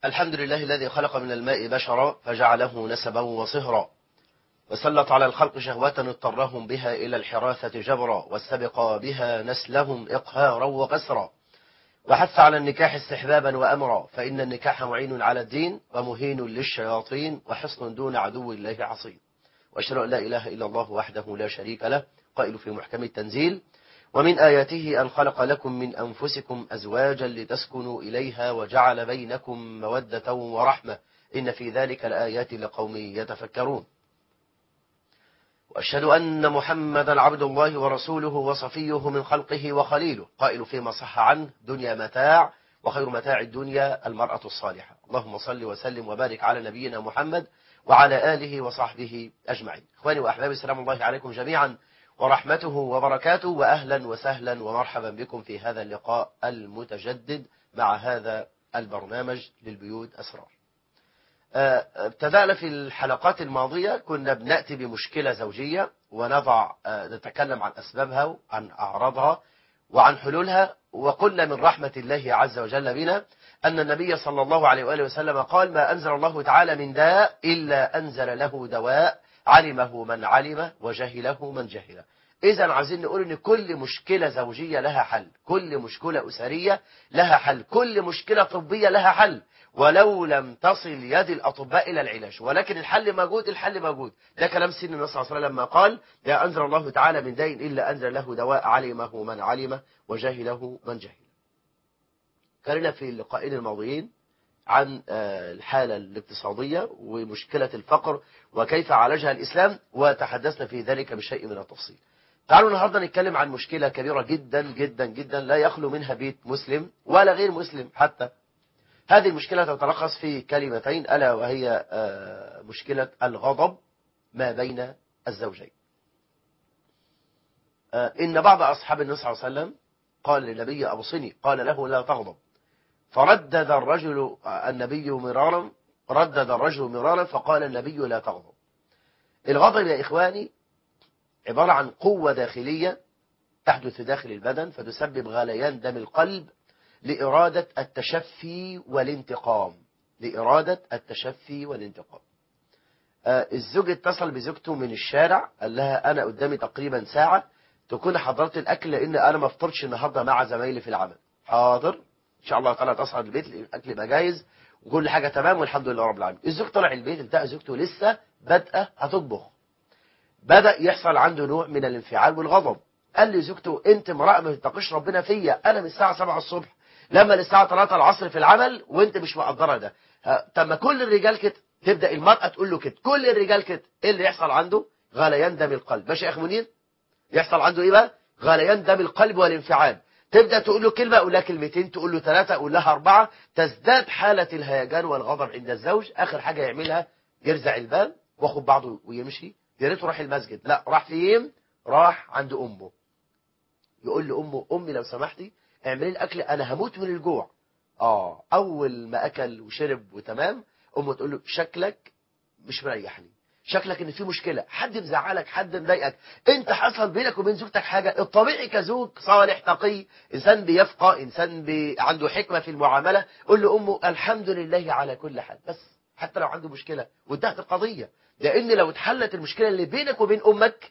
الحمد لله الذي خلق من الماء بشرا فجعله نسبا وصهرا، وسلط على الخلق شهوة اضطرهم بها إلى الحراثة جبرا، واستبقى بها نسلهم إقهارا وقسرا، وحث على النكاح استحبابا وأمرا، فإن النكاح معين على الدين ومهين للشياطين وحصن دون عدو الله عصيم. وأشهد أن لا إله إلا الله وحده لا شريك له قائل في محكم التنزيل: ومن آياته أن خلق لكم من أنفسكم أزواجا لتسكنوا إليها وجعل بينكم مودة ورحمة إن في ذلك لآيات لقوم يتفكرون. وأشهد أن محمدا عبد الله ورسوله وصفيه من خلقه وخليله قائل فيما صح عنه: دنيا متاع وخير متاع الدنيا المرأة الصالحة. اللهم صل وسلم وبارك على نبينا محمد وعلى آله وصحبه أجمعين. إخواني وأحبابي، سلام الله عليكم جميعا ورحمته وبركاته، وأهلا وسهلا ومرحبا بكم في هذا اللقاء المتجدد مع هذا البرنامج للبيوت أسرار. ابتدأنا في الحلقات الماضية كنا بنأتي بمشكلة زوجية نتكلم عن أسبابها وعن أعراضها وعن حلولها، وقلنا من رحمة الله عز وجل بنا أن النبي صلى الله عليه وآله وسلم قال: ما أنزل الله تعالى من داء إلا أنزل له دواء علمه من علم وجهله من جهله. إذا عايزين نقول إن كل مشكلة زوجية لها حل، كل مشكلة أسرية لها حل، كل مشكلة طبية لها حل، ولو لم تصل يد الأطباء إلى العلاج، ولكن الحل موجود، الحل موجود. ده كلام سيدنا النبي صلى الله عليه وسلم لما قال: لا أنزل الله تعالى من داء إلا أنزل له دواء علمه من علم وجهله من جهل. كان في اللقاءين الماضيين عن الحالة الاقتصادية ومشكلة الفقر وكيف عالجها الإسلام، وتحدثنا في ذلك بشيء من التفصيل. تعالوا النهاردة نتكلم عن مشكلة كبيرة جدا جدا جدا لا يخلو منها بيت مسلم ولا غير مسلم حتى. هذه المشكلة تتلخص في كلمتين، ألا وهي مشكلة الغضب ما بين الزوجين. إن بعض أصحاب النبي صلى الله عليه وسلم قال للنبي: أوصني، قال له: لا تغضب. فردد النبي مرارا فقال النبي: لا تغضب. الغضب يا إخواني عبارة عن قوة داخلية تحدث داخل البدن فتسبب غليان دم القلب لإرادة التشفي والانتقام. الزوج اتصل بزوجته من الشارع، قال لها: أنا قدامي تقريبا ساعة تكون حضرت الأكل لأن أنا ما فطرتش النهاردة مع زمايلي في العمل. حاضر إن شاء الله تعالى تصعد البيت، الأكل يبقى جاهز وكل حاجة تمام والحمد لله رب العالمين. الزوج طلع البيت التقى زوجته لسه بادئة هتطبخ، بدأ يحصل عنده نوع من الانفعال والغضب. قال لي زوجته: أنت امرأة ما تتقيش ربنا فيا، أنا من الساعة 7 الصبح لما للساعة 3 العصر في العمل وأنت مش مقدرة ده. طب ما كل الرجال كده. تبدأ المرأة تقول له كده، كل الرجال كده. إيه اللي يحصل عنده؟ غليان دم القلب. ماشي يا أخ منير؟ يحصل عنده إيه بقى؟ غليان دم القلب والانفعال. تبدأ تقول له كلمة، أقول لها كلمتين، تقول له 3، أقول لها 4، تزداد حالة الهيجان والغضب عند الزوج. آخر حاجة يعملها يرزع الباب واخد بعضه ويمشي. يا ريته راح المسجد، لا راح فين؟ راح عند أمه. يقول لأمه: أمي لو سمحتي اعملي الأكل أنا هموت من الجوع. أول ما أكل وشرب وتمام، أمه تقول له: شكلك مش مريحني، شكلك ان في مشكلة، حد مزعلك، حد مضايقك، انت حصل بينك وبين زوجتك حاجة. الطبيعي كزوج صالح تقي، انسان بيفقه، انسان عنده حكمة في المعاملة، قول له امه: الحمد لله على كل حال، بس حتى لو عنده مشكلة وانتهت القضية. لان لو اتحلت المشكلة اللي بينك وبين امك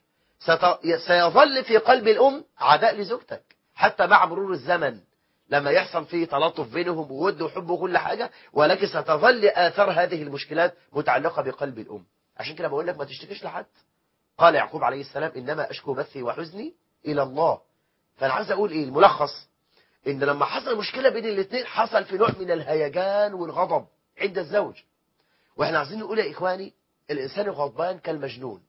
سيظل في قلب الام عداء لزوجتك حتى مع مرور الزمن، لما يحصل فيه تلاطف بينهم وود وحب وكل حاجة، ولكن ستظل آثار هذه المشكلات متعلقة بقلب الأم. عشان كده بقول لك ما تشتكيش لحد. قال يعقوب عليه السلام: إنما أشكو بثي وحزني إلى الله. فأنا عايز أقول إيه الملخص؟ إن لما حصل مشكلة بين الاثنين حصل في نوع من الهيجان والغضب عند الزوج. وإحنا عايزين نقول يا إخواني: الإنسان الغضبان كالمجنون.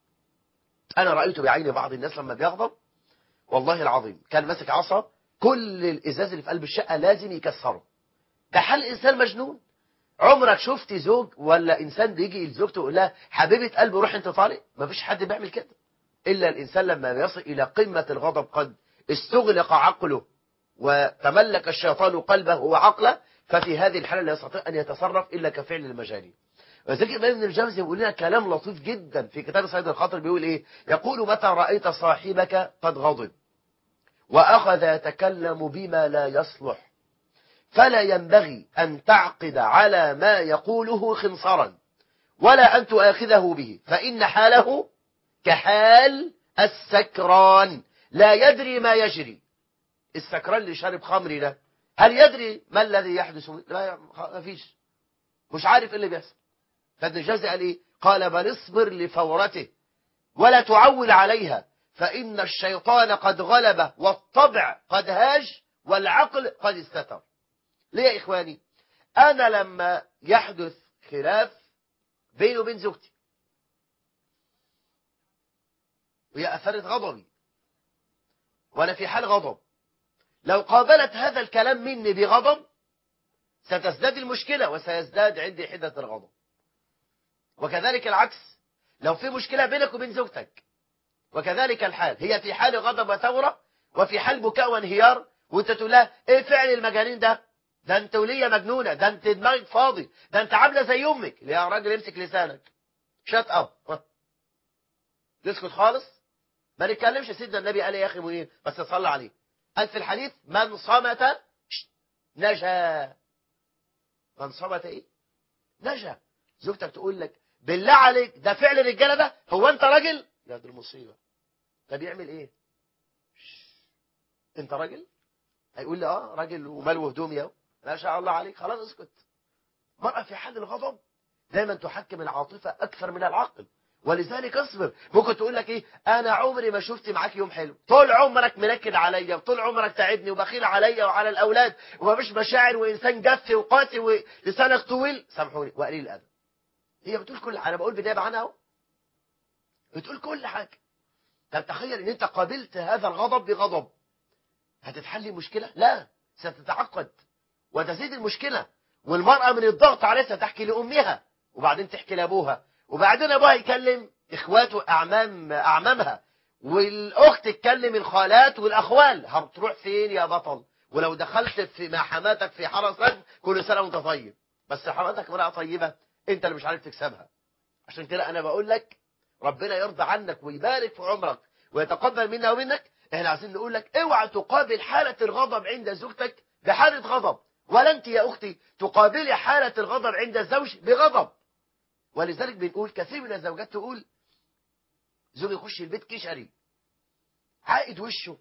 أنا رأيت بعيني بعض الناس لما بيغضب والله العظيم كان ماسك عصا، كل الإزاز اللي في قلب الشقة لازم يكسره. ده حال إنسان مجنون. عمرك شفت زوج ولا إنسان بيجي لزوجته يقول لها: حبيبة قلبي روح أنت طالق؟ ما فيش حد بيعمل كده إلا الإنسان لما يصل إلى قمة الغضب، قد استغلق عقله وتملك الشيطان قلبه وعقله، ففي هذه الحالة لا يستطيع أن يتصرف إلا كفعل المجانين. وذلك ابن الجوزي يقول لنا كلام لطيف جدا في كتاب صيد الخاطر، بيقول إيه؟ يقول: متى رأيت صاحبك قد غضب وأخذ يتكلم بما لا يصلح فلا ينبغي أن تعقد على ما يقوله خنصرا ولا أن تؤاخذه به، فإن حاله كحال السكران لا يدري ما يجري. السكران اللي شارب خمر ده هل يدري ما الذي يحدث؟ لا، ما فيش، مش عارف ايه اللي بيحصل. فابن الجوزي قال ايه؟ قال بل اصبر لفورته ولا تعول عليها، فإن الشيطان قد غلب والطبع قد هاج والعقل قد استتر. ليه يا إخواني؟ أنا لما يحدث خلاف بيني وبين زوجتي وهي أثرت غضبي وأنا في حال غضب، لو قابلت هذا الكلام مني بغضب ستزداد المشكلة وسيزداد عندي حدة الغضب. وكذلك العكس، لو في مشكلة بينك وبين زوجتك وكذلك الحال، هي في حال غضب وثورة وفي حال بكاء وانهيار، وانت تقول لها ايه فعل المجانين ده انت ولية مجنونة، ده انت دماغك فاضي، ده انت عاملة زي امك. يا راجل امسك لسانك، شات اب، تسكت خالص، ما نتكلمش. سيدنا النبي قال يا اخي منير بس صلى عليه، قال في الحديث من صمت نجا. من صمت ايه؟ نجا. زوجتك تقول لك بالله عليك ده فعل الرجاله ده، هو انت راجل؟ لا دي المصيبه. ده بيعمل ايه؟ انت راجل؟ هيقول لي اه راجل وماله هدومي اهو، ما شاء الله عليك، خلاص اسكت. مرأة في حال الغضب دايما تحكم العاطفة أكثر من العقل، ولذلك اصبر. ممكن تقول لك ايه؟ انا عمري ما شفت معاك يوم حلو، طول عمرك منكد عليا وطول عمرك تعبني وبخيل عليا وعلى الاولاد ومفيش مشاعر وانسان جف وقاسي ولسانك طويل، سامحوني، وقليل الادب. هي بتقول كل حاجه، انا بقول بدايه عنها اهو، بتقول كل حاجه. طب تخيل ان انت قابلت هذا الغضب بغضب، هتتحل المشكله؟ لا، ستتعقد وتزيد المشكله. والمراه من الضغط عليها تحكي لامها وبعدين تحكي لابوها وبعدين ابوها يكلم اخواته اعمامها والاخت تكلم الخالات والاخوال. هتروح فين يا بطل؟ ولو دخلت في مع حماتك في حرس رجم كل سنه وانت طيب، بس حماتك امراه طيبه انت اللي مش عارف تكسبها. عشان كده انا بقول لك ربنا يرضى عنك ويبارك في عمرك ويتقبل منا ومنك. احنا عايزين نقول لك اوعى تقابل حاله الغضب عند زوجتك بحاله غضب، ولا انت يا اختي تقابلي حاله الغضب عند الزوج بغضب. ولذلك بنقول كثير من الزوجات تقول زوجي يخش البيت كشري، عائد وشه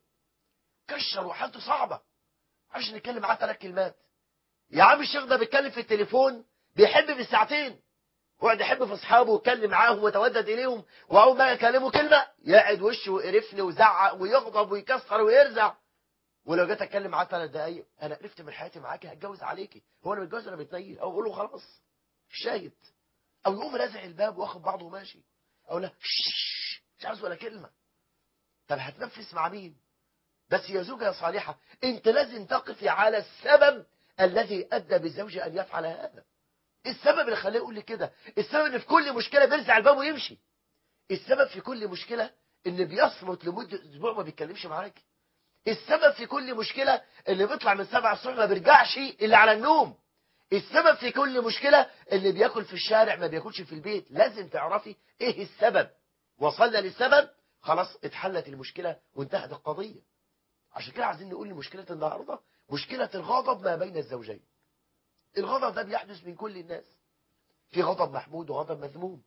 كشر وحالته صعبه، عشان نتكلم معاه 3 كلمات. يا عم الشيخ ده بيتكلم في التليفون بيحب بالساعتين، وقعد يحب في اصحابه ويتكلم معاهم ويتودد اليهم، واول ما يكلمه كلمه يقعد وشه ويقرفني ويزعق ويغضب ويكسر ويرزع. ولو جيت اتكلم معاه 3 دقايق انا قرفت من حياتي معاكي، هتجوز عليكي، هو انا متجوز ولا متنيل؟ او اقول له خلاص شاهد، او يقوم رازع الباب واخد بعضه وماشي، او لا مش عاوز ولا كلمه. طب هتنفس مع مين؟ بس يا زوجة يا صالحة انت لازم تقفي على السبب الذي ادى بالزوج ان يفعل هذا. السبب اللي خلاه يقول لي كده، السبب ان في كل مشكله بيرزع الباب ويمشي، السبب في كل مشكله ان بيصمت لمده اسبوع ما بيتكلمش معاك، السبب في كل مشكله ان بيطلع من 7 الصبح ما بيرجعش الا على النوم، السبب في كل مشكله ان بياكل في الشارع ما بياكلش في البيت. لازم تعرفي ايه السبب، وصلنا للسبب خلاص اتحلت المشكله وانتهت القضيه. عشان كده عايزين نقول مشكله النهارده مشكله الغضب ما بين الزوجين. الغضب ده بيحدث من كل الناس، في غضب محمود وغضب مذموم،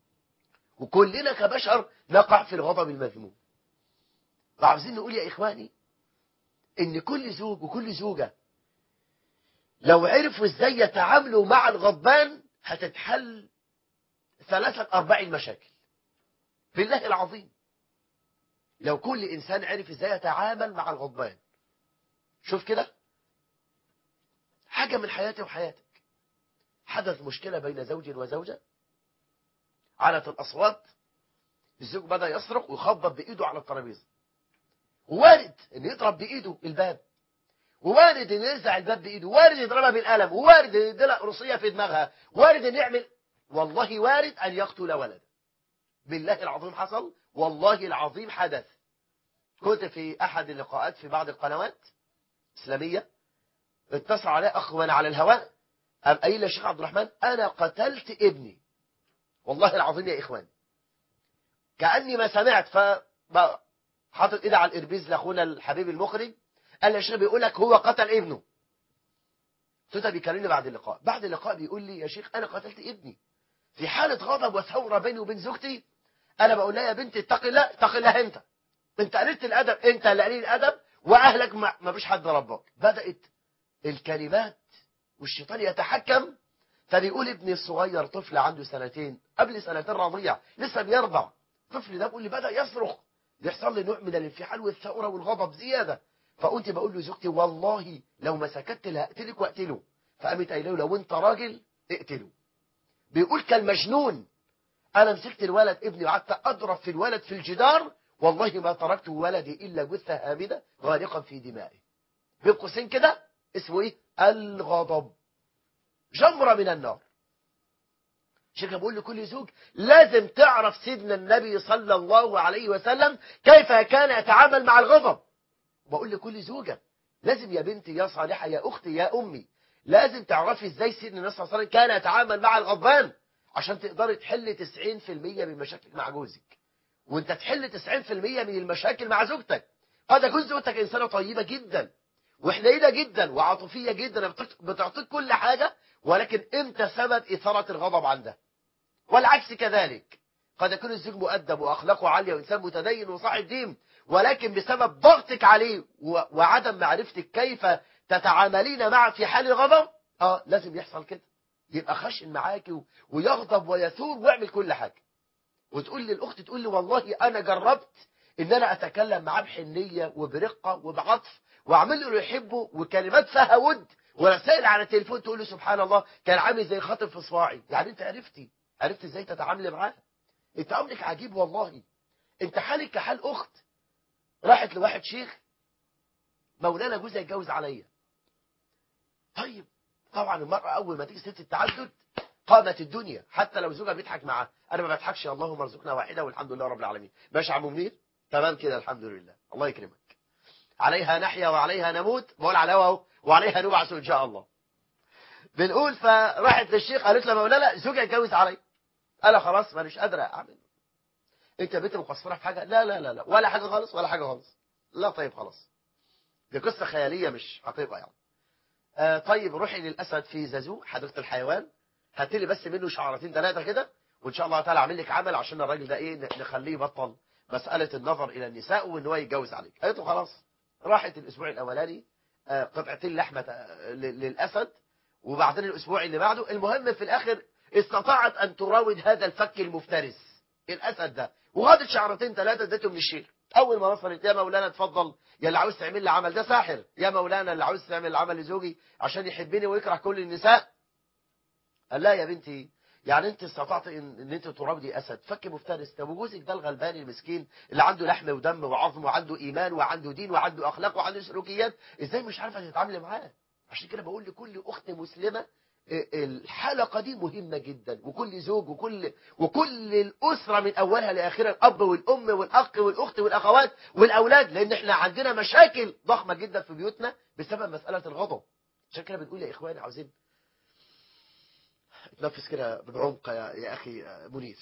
وكلنا كبشر نقع في الغضب المذموم. وعاوزين نقول يا إخواني إن كل زوج وكل زوجة لو عرفوا إزاي يتعاملوا مع الغضبان هتتحل 3-4 المشاكل. بالله العظيم لو كل إنسان عرف إزاي يتعامل مع الغضبان. شوف كده حاجة من حياتي وحياتك، حدث مشكلة بين زوج وزوجة، علت الأصوات، الزوج بدأ يصرخ ويخبط بإيده على الترابيزة، ووارد ان يضرب بايده الباب، ووارد ان يرزع الباب بايده، وارد يضربها بالقلم، ووارد ان يديلها قرصيه في دماغها، وارد ان يعمل، والله وارد ان يقتل ولد. بالله العظيم حصل، والله العظيم حدث. كنت في احد اللقاءات في بعض القنوات الاسلاميه، اتصل علي اخ وانا على الهواء قام قايل لي يا شيخ عبد الرحمن انا قتلت ابني، والله العظيم يا اخوان كاني ما سمعت. حاطط ايدي على الاربيز لاخونا الحبيب المخرج، قال لي يا شيخ بيقول لك هو قتل ابنه. توتا بيكلمني بعد اللقاء بيقول لي يا شيخ انا قتلت ابني في حالة غضب وثورة بيني وبين زوجتي. انا بقول لها يا بنتي اتقي الله، اتقي الله انت قليلة الادب، انت اللي قليل الادب، واهلك ما فيش حد رباك. بدأت الكلمات والشيطان يتحكم. فبيقول ابني الصغير طفل عنده سنتين، قبل سنتين رضيع لسه بيرضع، الطفل ده بيقول لي بدأ يصرخ، يحصل لي نوع من الانفعال والثورة والغضب زيادة. فقلت بقول له زوجتي والله لو ما سكت لهقتلك واقتله. فقامت قايله له لو انت راجل اقتله. بيقول كالمجنون انا مسكت الولد ابني وقعدت اضرب في الولد في الجدار، والله ما تركت ولدي الا جثه هامده غارقا في دمائه. بين قوسين كده اسمه ايه؟ الغضب، جمره من النار. شيخ بقول لكل زوج لازم تعرف سيدنا النبي صلى الله عليه وسلم كيف كان يتعامل مع الغضب. بقول لكل زوجه لازم يا بنتي يا صالحه يا اختي يا امي لازم تعرفي ازاي سيدنا النبي صلى الله عليه وسلم كان يتعامل مع الغضبان، عشان تقدري تحل 90% من مشاكلك مع جوزك، وانت تحل 90% من المشاكل مع زوجتك. قد تكون زوجتك انسانه طيبه جدا وحنينه جدا وعاطفيه جدا، بتعطيك كل حاجه، ولكن انت سبب اثاره الغضب عندها. والعكس كذلك، قد يكون الزوج مؤدب واخلاقه عاليه وانسان متدين وصاحب دين، ولكن بسبب ضغطك عليه وعدم معرفتك كيف تتعاملين معه في حال الغضب لازم يحصل كده، يبقى خشن معاكي ويغضب ويثور ويعمل كل حاجه. وتقول لي الاخت تقول لي والله انا جربت ان انا اتكلم معاه بحنيه وبرقه وبعطف واعمل له اللي يحبه وكلمات فيها ود ورسائل على التليفون، تقول له سبحان الله كان عامل زي خاطب في صباعي. يعني انت عرفت ازاي تتعاملي معاه. انت امرك عجيب والله. انت حالك كحال اخت راحت لواحد شيخ مولانا جوزها يتجوز عليا. طيب طبعا المرأة أول ما تيجي ست التعدد قامت الدنيا، حتى لو زوجها بيضحك معاه. أنا ما بضحكش، اللهم ارزقنا واحدة والحمد لله رب العالمين. ماشي يا عم منير؟ تمام كده الحمد لله، الله يكرمك. عليها نحيا وعليها نموت، بقول على اهو، وعليها نبعث إن شاء الله. بنقول فراحت للشيخ قالت له مولانا زوجها يتجوز عليا. قال خلاص مانيش قادرة أعمل. أنت بنت مقصرة في حاجة؟ لا لا لا لا ولا حاجة خالص ولا حاجة خالص. لا طيب خلاص، دي قصة خيالية مش حقيقة يعني. طيب روحي للأسد في زازو حديقة الحيوان، هات لي بس منه شعرتين ثلاثة كده، وإن شاء الله تعالى أعمل لك عمل عشان الراجل ده إيه نخليه يبطل مسألة النظر إلى النساء وإن هو يتجوز عليك. قالت له خلاص. راحت الأسبوع الأولاني قطعتين لحمة للأسد، وبعدين الأسبوع اللي بعده المهم في الآخر استطاعت أن تراود هذا الفك المفترس الأسد ده، وخدت شعرتين ثلاثة اديته من الشيخ. أول ما وصلت يا مولانا اتفضل يا اللي عاوز تعمل لي عمل ده ساحر، يا مولانا اللي عاوز تعمل عمل لزوجي عشان يحبني ويكره كل النساء. قال لا يا بنتي، يعني انت استطعت ان انت تراودي اسد فك مفترس؟ طب وجوزك ده الغلبان المسكين اللي عنده لحم ودم وعظم وعنده ايمان وعنده دين وعنده اخلاق وعنده سلوكيات، ازاي مش عارفه تتعاملي معاه؟ عشان كده بقول لكل اخت مسلمه الحلقه دي مهمه جدا، وكل زوج وكل الاسره من اولها لاخرها، الاب والام والاخ والاخت والاخوات والاولاد، لان احنا عندنا مشاكل ضخمه جدا في بيوتنا بسبب مساله الغضب. عشان كده بنقول يا اخواني عاوزين تنفس كده بعمق يا اخي منير.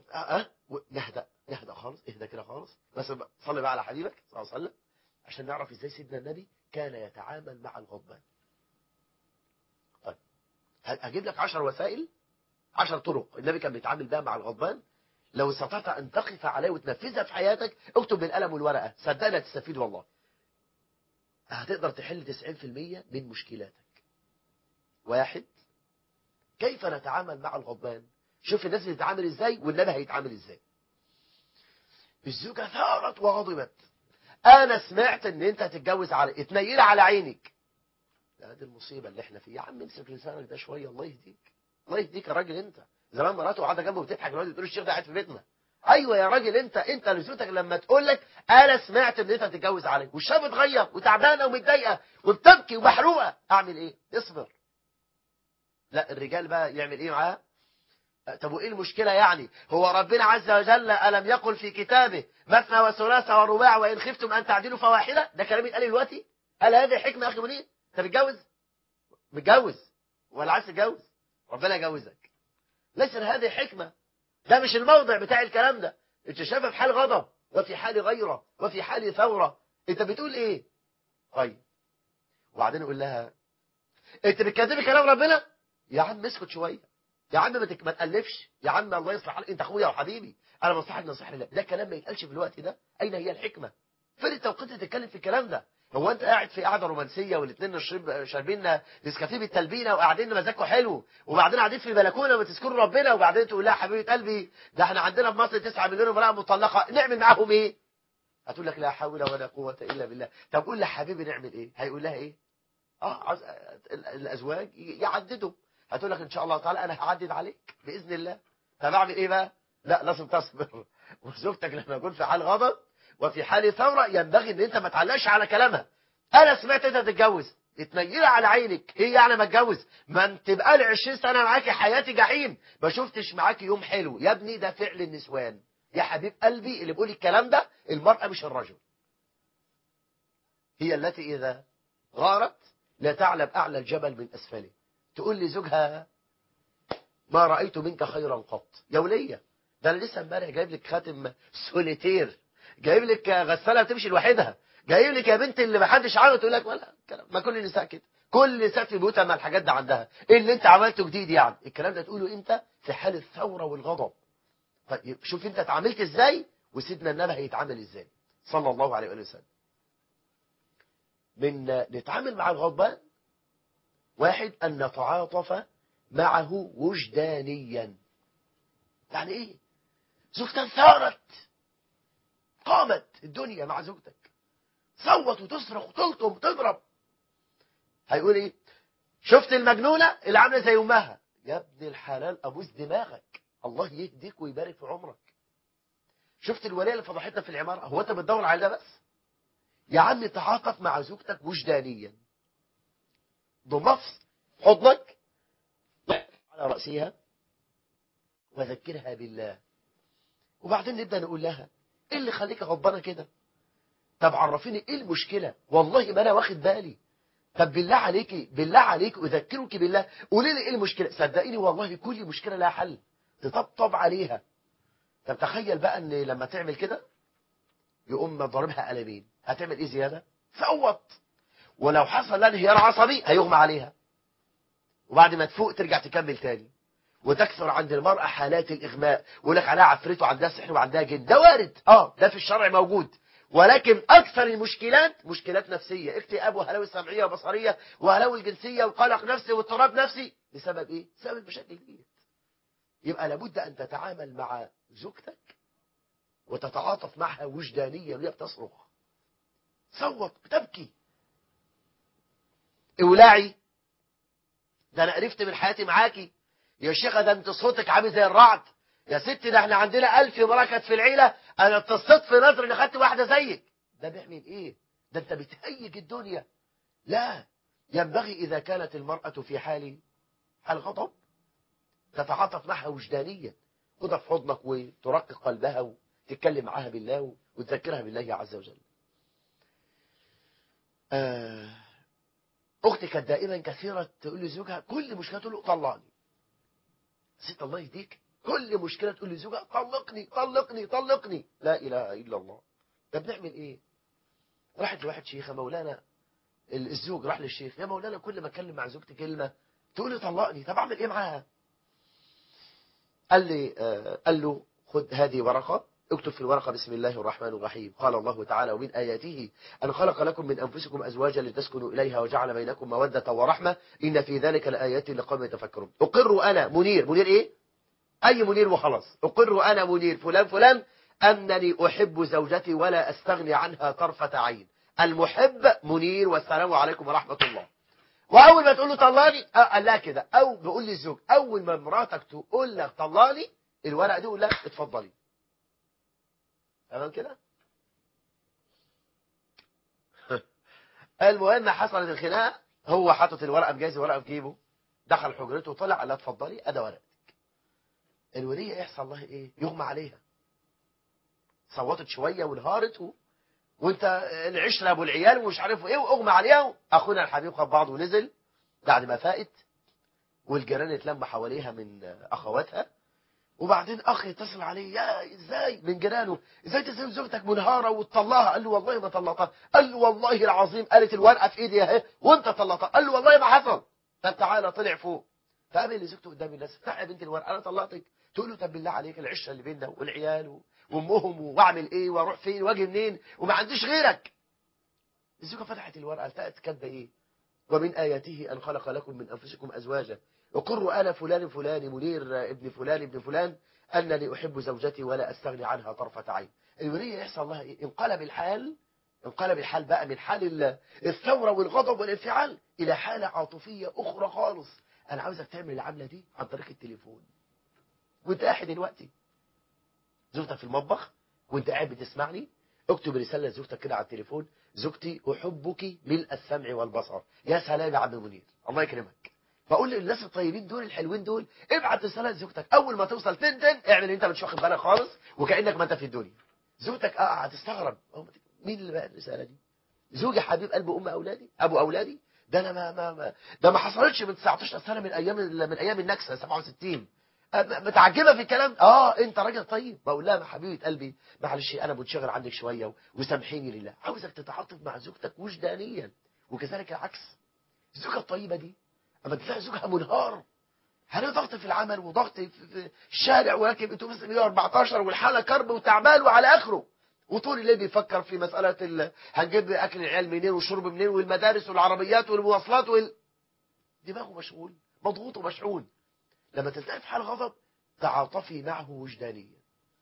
نهدأ خالص، اهدى كده خالص، بس صلي بقى على حبيبك صلى الله عليه وسلم عشان نعرف ازاي سيدنا النبي كان يتعامل مع الغضبان. طيب هجيب لك 10 وسائل، 10 طرق النبي كان بيتعامل بها مع الغضبان. لو استطعت ان تقف عليه وتنفذها في حياتك، اكتب بالقلم والورقه صدقني هتستفيد والله. هتقدر تحل 90% من مشكلاتك. 1، كيف نتعامل مع الغضبان؟ شوف الناس بتتعامل ازاي والنبي هيتعامل ازاي. الزوجة ثارت وغضبت، انا سمعت ان انت هتتجوز على اتنيل على عينك. لا دي المصيبة اللي احنا فيها. يا عم امسك لسانك ده شوية، الله يهديك الله يهديك يا راجل. انت زمان مراته قاعده جنبه بتضحك دلوقتي بتقول الشيخ ده قاعد في بيتنا. ايوه يا راجل، انت لزوجتك لما تقول لك انا سمعت ان انت هتتجوز عليك والشاب اتغير وتعبانه ومتضايقه وبتبكي ومحروقه، اعمل ايه؟ اصبر. لا الرجال بقى يعمل ايه معاه؟ طب وايه المشكله يعني؟ هو ربنا عز وجل الم يقل في كتابه مثنى وثلاث ورباع وان خفتم ان تعدلوا فواحده؟ ده كلام اتقال دلوقتي؟ هل هذه حكمه يا اخي منير؟ انت متجوز ولا عايز تتجوز؟ ربنا يجوزك. ليس هذه حكمه، ده مش الموضع بتاع الكلام ده. انت شايفه في حال غضب وفي حال غيره وفي حال ثوره، انت بتقول ايه؟ طيب وبعدين يقول لها انت بتكذبي كلام ربنا. يا عم اسكت شويه، يا عم ما تألفش، يا عم الله يصلح حالك، انت اخويا وحبيبي، انا بنصحك نصيحه لله. ده كلام ما يتقالش في الوقت ده. اين هي الحكمه؟ فين التوقيت اللي تتكلم في الكلام ده؟ هو انت قاعد في قعده رومانسيه والاثنين شاربين نسكافيه بالتلبينه وقاعدين مزاجكم حلو، وبعدين قاعدين في البلكونه وتذكروا ربنا، وبعدين تقول لها حبيبه قلبي ده احنا عندنا في مصر 9 مليون امراه مطلقه، نعمل معاهم ايه؟ هتقول لك لا حول ولا قوه الا بالله. طب قول لحبيبي نعمل ايه؟ هيقول لها ايه؟ الازواج يعددوا. هتقول لك ان شاء الله تعالى انا هعدد عليك باذن الله. طب اعمل ايه بقى؟ لا لازم تصبر. وزوجتك لما يكون في حال غضب وفي حال ثوره ينبغي ان انت ما تعلقش على كلامها. انا سمعت انت تتجوز، اتنيلي على عينك، هي يعني ما اتجوز؟ ما انت بقالي 20 سنه معاكي حياتي جحيم، ما شفتش معاكي يوم حلو يا ابني. ده فعل النسوان يا حبيب قلبي. اللي بيقول الكلام ده المراه مش الرجل. هي التي اذا غارت لا تعلم اعلى الجبل من اسفله. تقول لزوجها ما رأيت منك خيرا قط. يا ولية ده انا لسه امبارح جايب لك خاتم سوليتير، جايب لك غسالة بتمشي لوحدها، جايب لك يا بنت اللي ما حدش عارف. تقول لك ولا كلام. ما كل النساء كده، كل نساء في بيوتها ما الحاجات ده عندها. ايه اللي انت عملته جديد يعني؟ الكلام ده تقوله امتى؟ في حال الثورة والغضب. طيب شوف انت اتعاملت ازاي وسيدنا النبي هيتعامل ازاي صلى الله عليه وسلم. من نتعامل مع الغضبان، واحد أن نتعاطف معه وجدانيا. يعني ايه؟ زوجتك ثارت، قامت الدنيا مع زوجتك، صوت وتصرخ وتلطم وتضرب، هيقول ايه؟ شفت المجنونة اللي عاملة زي امها؟ يا ابن الحلال ابوس دماغك، الله يهديك ويبارك في عمرك. شفت الولية اللي فضحتنا في العمارة؟ هو انت بتدور على ده بس؟ يا عم تعاطف مع زوجتك وجدانيا، ضمف حضنك على رأسها وذكرها بالله، وبعدين نبدأ نقول لها ايه اللي خليك غضبانه كده؟ طب عرفيني ايه المشكلة، والله ما انا واخد بالي. طب بالله عليكي، بالله عليك اذكرك بالله، قولي لي ايه المشكلة. صدقيني والله كل مشكلة لها حل، تطبطب عليها. طب تخيل بقى ان لما تعمل كده يقوم ضاربها قلمين، هتعمل ايه زيادة؟ صوت. ولو حصل لها انهيار عصبي هيغمى عليها، وبعد ما تفوق ترجع تكمل تاني. وتكثر عند المرأة حالات الإغماء، ويقول لك عليها عفريت وعندها سحر وعندها جن. ده وارد، ده في الشرع موجود، ولكن أكثر المشكلات مشكلات نفسية، اكتئاب وهلاوي سمعية وبصرية وهلاوي الجنسية وقلق نفسي واضطراب نفسي. بسبب إيه؟ بسبب مشاكل دي. يبقى لابد أن تتعامل مع زوجتك وتتعاطف معها وجدانيا وهي بتصرخ، صوت، بتبكي، اولعي. ده أنا قرفت من حياتي معاكي يا شيخة، ده انت صوتك عامل زي الرعد. يا ستي ده احنا عندنا 1000 بركة في العيلة، انا اتصلت في نظر ان خدت واحدة زيك. ده بيعمل ايه؟ ده انت بتهيج الدنيا. لا، ينبغي اذا كانت المرأة في حال غضب تتعاطف معها وجدانيا، خدها في حضنك وترقق قلبها وتتكلم معاها بالله وتذكرها بالله عز وجل. اختي كانت دائما كثيرة تقول لزوجها كل مشكلة تقول له طلقني. ست الله يهديك، كل مشكلة تقول لزوجها طلقني طلقني طلقني. لا إله إلا الله. ده بنعمل إيه؟ راحت لواحد شيخة مولانا، الزوج راح للشيخ، يا مولانا كل ما أتكلم مع زوجتي كلمة تقول لي طلقني، طب أعمل إيه معاها؟ قال له خد هذه ورقة، اكتب في الورقة بسم الله الرحمن الرحيم. قال الله تعالى ومن آياته أن خلق لكم من أنفسكم أزواجا لتسكنوا إليها وجعل بينكم مودة ورحمة إن في ذلك لآيات لقوم يتفكرون. أقر أنا منير إيه؟ أي منير وخلاص. أقر أنا منير فلان فلان أنني أحب زوجتي ولا أستغني عنها طرفة عين. المحب منير والسلام عليكم ورحمة الله. وأول ما تقول له طلاني قال لها كده، أو بيقول للزوج أول ما مراتك تقول لك طلاني الورقة دي قول لها اتفضلي. تمام كده. المهم حصلت الخناقة، هو حاطط الورقة بجايز الورقة في جيبه، دخل حجرته وطلع قال لها اتفضلي أدا ورقتك. الولية يحصل لها إيه؟ يغمى عليها، صوتت شوية وانهارت وانت العشرة ابو العيال ومش عارف ايه، واغمى عليها. اخونا الحبيب خد بعضه ونزل بعد ما فاقت، والجيران اتلم حواليها من اخواتها. وبعدين اخ يتصل عليه، يا ازاي من جيرانه، ازاي تسيب زوجتك منهاره وتطلقها؟ قال له والله ما طلقتها. قال له والله العظيم قالت الورقه في ايدي اهي وانت طلقتها. قال له والله ما حصل. طب تعالى طلع فوق، فقابل زوجته قدام الناس، افتح يا بنت الورقه انا طلقتك. تقول له طب بالله عليك العشره اللي بيننا والعيال وامهم واعمل ايه واروح فين واجي منين وما عنديش غيرك. الزوجه فتحت الورقه التقت كاتبه ايه؟ ومن آياته أن خلق لكم من أنفسكم أزواجا وقروا أنا فلان فلان منير ابن فلان ابن فلان أنني أحب زوجتي ولا أستغني عنها طرفة عين. الولية يحصل لها إيه؟ انقلب الحال بقى من حال الثورة والغضب والانفعال إلى حالة عاطفية أخرى خالص. أنا عاوزك تعمل العملة دي عن طريق التليفون وانت قاعد دلوقتي، زوجتك في المطبخ وانت قاعد بتسمعني، اكتب رسالة لزوجتك كده على التليفون: زوجتي أحبك ملء السمع والبصر. يا سلام يا عم منير، الله يكرمك. بقول للناس الطيبين دول الحلوين دول ابعت رسالة لزوجتك، أول ما توصل تنتن اعمل انت مش واخد بالك خالص وكأنك ما انت في الدنيا. زوجتك هتستغرب، مين اللي بقى الرسالة دي؟ زوجي حبيب قلب أم أولادي أبو أولادي، ده أنا ده ما حصلتش من 19 سنة من أيام النكسة 67. متعجبه في الكلام. انت راجل طيب. بقول لها حبيبه قلبي معلش انا منشغل عنك شويه وسامحيني لله. عاوزك تتعاطف مع زوجتك وجدانيا، وكذلك العكس. الزوجه الطيبه دي اما تلاقي زوجها منهار، هل ضغط في العمل وضغط في الشارع وراكب اتوبيس 114 والحاله كرب وتعبان وعلى اخره، وطول الليل بيفكر في مساله هنجيب اكل العيال منين وشرب منين والمدارس والعربيات والمواصلات دماغه مشغول مضغوط ومشحون. لما تلتقي في حال غضب تعاطفي معه وجدانيا.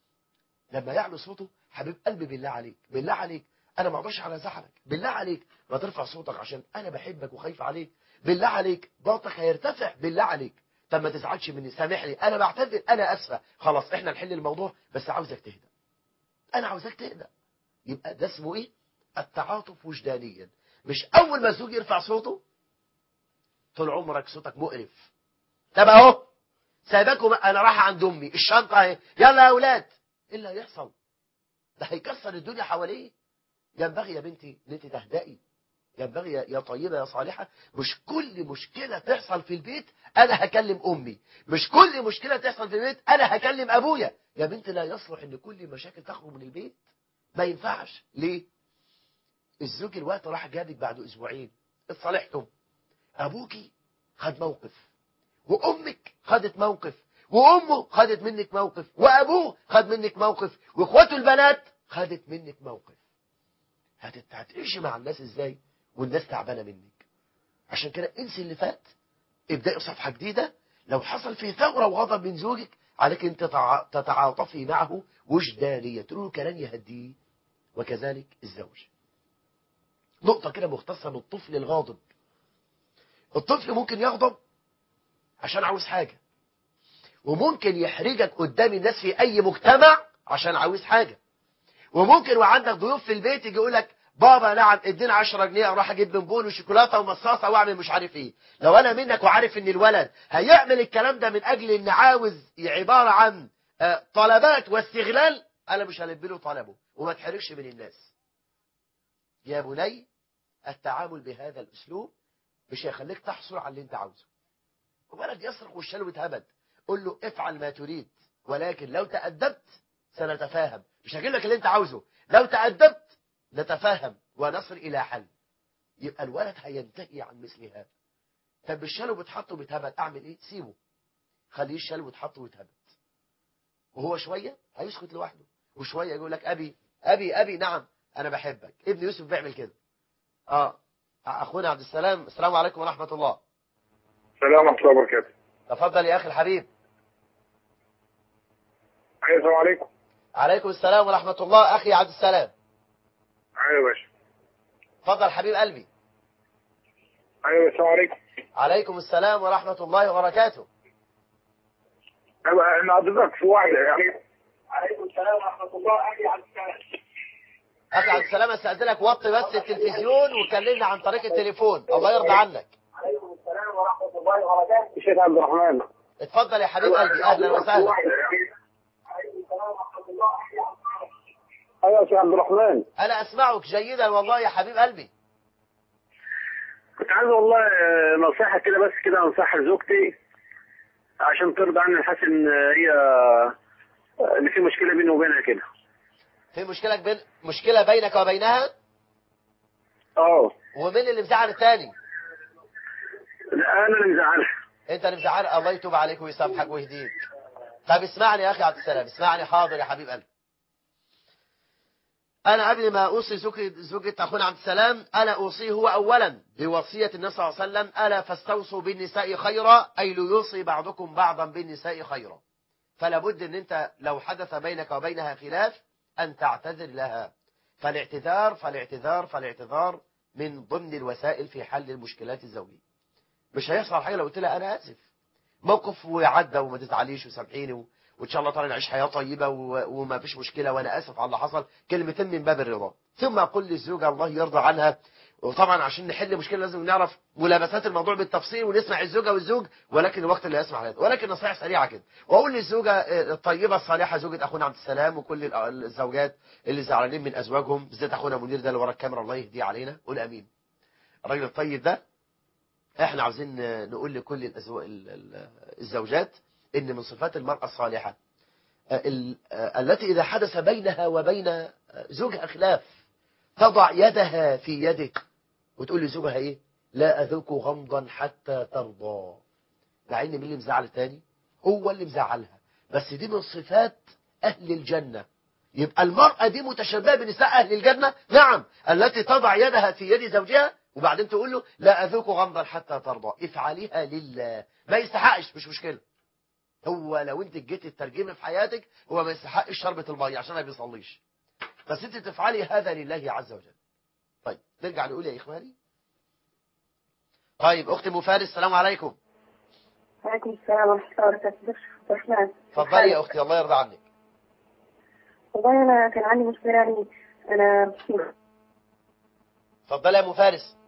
لما يعلو صوته: حبيب قلبي بالله عليك بالله عليك انا ما اقدرش على زعلك، بالله عليك ما ترفع صوتك عشان انا بحبك وخايف عليك، بالله عليك ضغطك هيرتفع، بالله عليك طب ما تزعلش مني، سامحني انا بعتذر انا اسفه، خلاص احنا نحل الموضوع بس عاوزك تهدى، انا عاوزك تهدى. يبقى ده اسمه ايه؟ التعاطف وجدانيا. مش اول ما الزوج يرفع صوته طول عمرك صوتك مقرف. طب اهو سايباكم انا رايحه عند امي الشنطه اهي يلا يا اولاد، ايه اللي هيحصل؟ ده هيكسر الدنيا حواليه. ينبغي يا بنتي ان انت تهدئي، ينبغي يا طيبه يا صالحه. مش كل مشكله تحصل في البيت انا هكلم امي، مش كل مشكله تحصل في البيت انا هكلم ابويا. يا بنت لا يصلح ان كل مشاكل تخرج من البيت، ما ينفعش. ليه؟ الزوج الوقت راح جابك بعد اسبوعين اتصالحتم، ابوكي خد موقف وامك خدت موقف وامه خدت منك موقف وابوه خد منك موقف واخواته البنات خدت منك موقف. هتعيشي مع الناس ازاي والناس تعبانه منك؟ عشان كده انسي اللي فات، ابدأي صفحه جديده. لو حصل فيه ثوره وغضب من زوجك عليك انت تتعاطفي معه وجدانيا، تقول له كلام يهديه. وكذلك الزوج. نقطه كده مختصه بالطفل الغاضب. الطفل ممكن يغضب عشان عاوز حاجه، وممكن يحرجك قدام الناس في اي مجتمع عشان عاوز حاجة، وممكن وعندك ضيوف في البيت يجي يقول لك بابا نعم ادينا 10 جنيه اروح اجيب بونبون وشوكولاته ومصاصه واعمل مش عارف ايه. لو انا منك وعارف ان الولد هيعمل الكلام ده من اجل ان عاوز عبارة عن طلبات واستغلال، انا مش هلبي له طلبه وما تحرجش من الناس. يا بني التعامل بهذا الاسلوب مش هيخليك تحصل على اللي انت عاوزه. ولد يصرخ والشلو اتهبد، قل له افعل ما تريد، ولكن لو تأدبت سنتفاهم. مش هجيب لك اللي انت عاوزه، لو تأدبت نتفاهم ونصل الى حل. يبقى الولد هينتهي عن مثل هذا. طب الشلو بتحطه وبيتهبد اعمل ايه؟ سيبه، خليه الشلو بتحطه ويتهبد، وهو شويه هيسكت لوحده، وشويه يقول لك ابي ابي ابي نعم انا بحبك. ابن يوسف بيعمل كده. اخونا عبد السلام، السلام عليكم ورحمه الله. السلام ورحمة الله وبركاته. تفضل يا اخي الحبيب. السلام عليكم. عليكم السلام ورحمة الله أخي عبد السلام. أيوة يا باشا. تفضل حبيب قلبي. أيوة السلام عليكم. عليكم السلام ورحمة الله وبركاته. أنا حضرتك في واحدة يعني. عليكم السلام ورحمة الله أخي عبد السلام. أخي عبد السلام أستأذنك وطي بس التلفزيون وكلمنا عن طريق التليفون، الله يرضى عنك. عليكم السلام ورحمة الله وبركاته. الشيخ عبد الرحمن. اتفضل يا حبيب قلبي، أهلا وسهلا. عليكم السلام ورحمة الله أخي عبد السلام. أيوة يا شيخ عبد الرحمن. أنا أسمعك جيدا والله يا حبيب قلبي. كنت عايز والله نصيحة كده، بس كده أنصح زوجتي عشان ترضى عني. حاسس إن هي إن في مشكلة بيني وبينها كده. في مشكلة بينك وبينها؟ اه. ومين اللي مزعل الثاني؟ لا انا اللي مزعلها. انت اللي مزعل، الله يتوب عليك ويسامحك ويهديك. طب اسمعني يا اخي عبد السلام، اسمعني حاضر يا حبيب قلبي. انا قبل ما اوصي زوجة اخونا عبد السلام، انا اوصيه هو اولا بوصية النبي صلى الله عليه وسلم: الا فاستوصوا بالنساء خيرا، اي ليوصي بعضكم بعضا بالنساء خيرا. فلا بد ان انت لو حدث بينك وبينها خلاف ان تعتذر لها. فالاعتذار من ضمن الوسائل في حل المشكلات الزوجية. مش هيحصل حاجة لو قلت لها انا اسف، موقف وعدى وما تزعليش وسامحيني وان شاء الله تعالى نعيش حياه طيبه وما فيش مشكله وانا اسف على اللي حصل، كلمتين من باب الرضا. ثم اقول للزوجه الله يرضى عنها. وطبعا عشان نحل مشكله لازم نعرف ملابسات الموضوع بالتفصيل ونسمع الزوجه والزوج، ولكن الوقت اللي يسمع هذا. ولكن نصائح سريعه كده، واقول للزوجه الطيبه الصالحه زوجة اخونا عبد السلام وكل الزوجات اللي زعلانين من ازواجهم، بالذات اخونا منير ده اللي ورا الكاميرا الله يهديه علينا، قول امين. الراجل الطيب ده احنا عاوزين نقول لكل الزوجات ان من صفات المرأة الصالحة التي اذا حدث بينها وبين زوجها خلاف تضع يدها في يدك وتقول لزوجها ايه: لا اذوق غمضا حتى ترضى. مع ان مين اللي مزعل التاني؟ هو اللي مزعلها، بس دي من صفات اهل الجنة. يبقى المرأة دي متشبهة بنساء اهل الجنة، نعم، التي تضع يدها في يد زوجها وبعدين تقول له: لا أذوق غمضا حتى ترضى. افعليها لله، ما يستحقش، مش مشكلة. هو لو انت جيت الترجمة في حياتك هو ما يستحقش شربة المية عشان ما بيصليش، بس انت تفعلي هذا لله عز وجل. طيب نرجع نقول يا إخواني. طيب أختي أم فارس، السلام عليكم. وعليكم السلام ورحمة الله وبركاته. الرحمن. اتفضلي يا أختي الله يرضى عنك. والله أنا كان عندي مشكلة يعني أنا. اتفضلي يا أم فارس.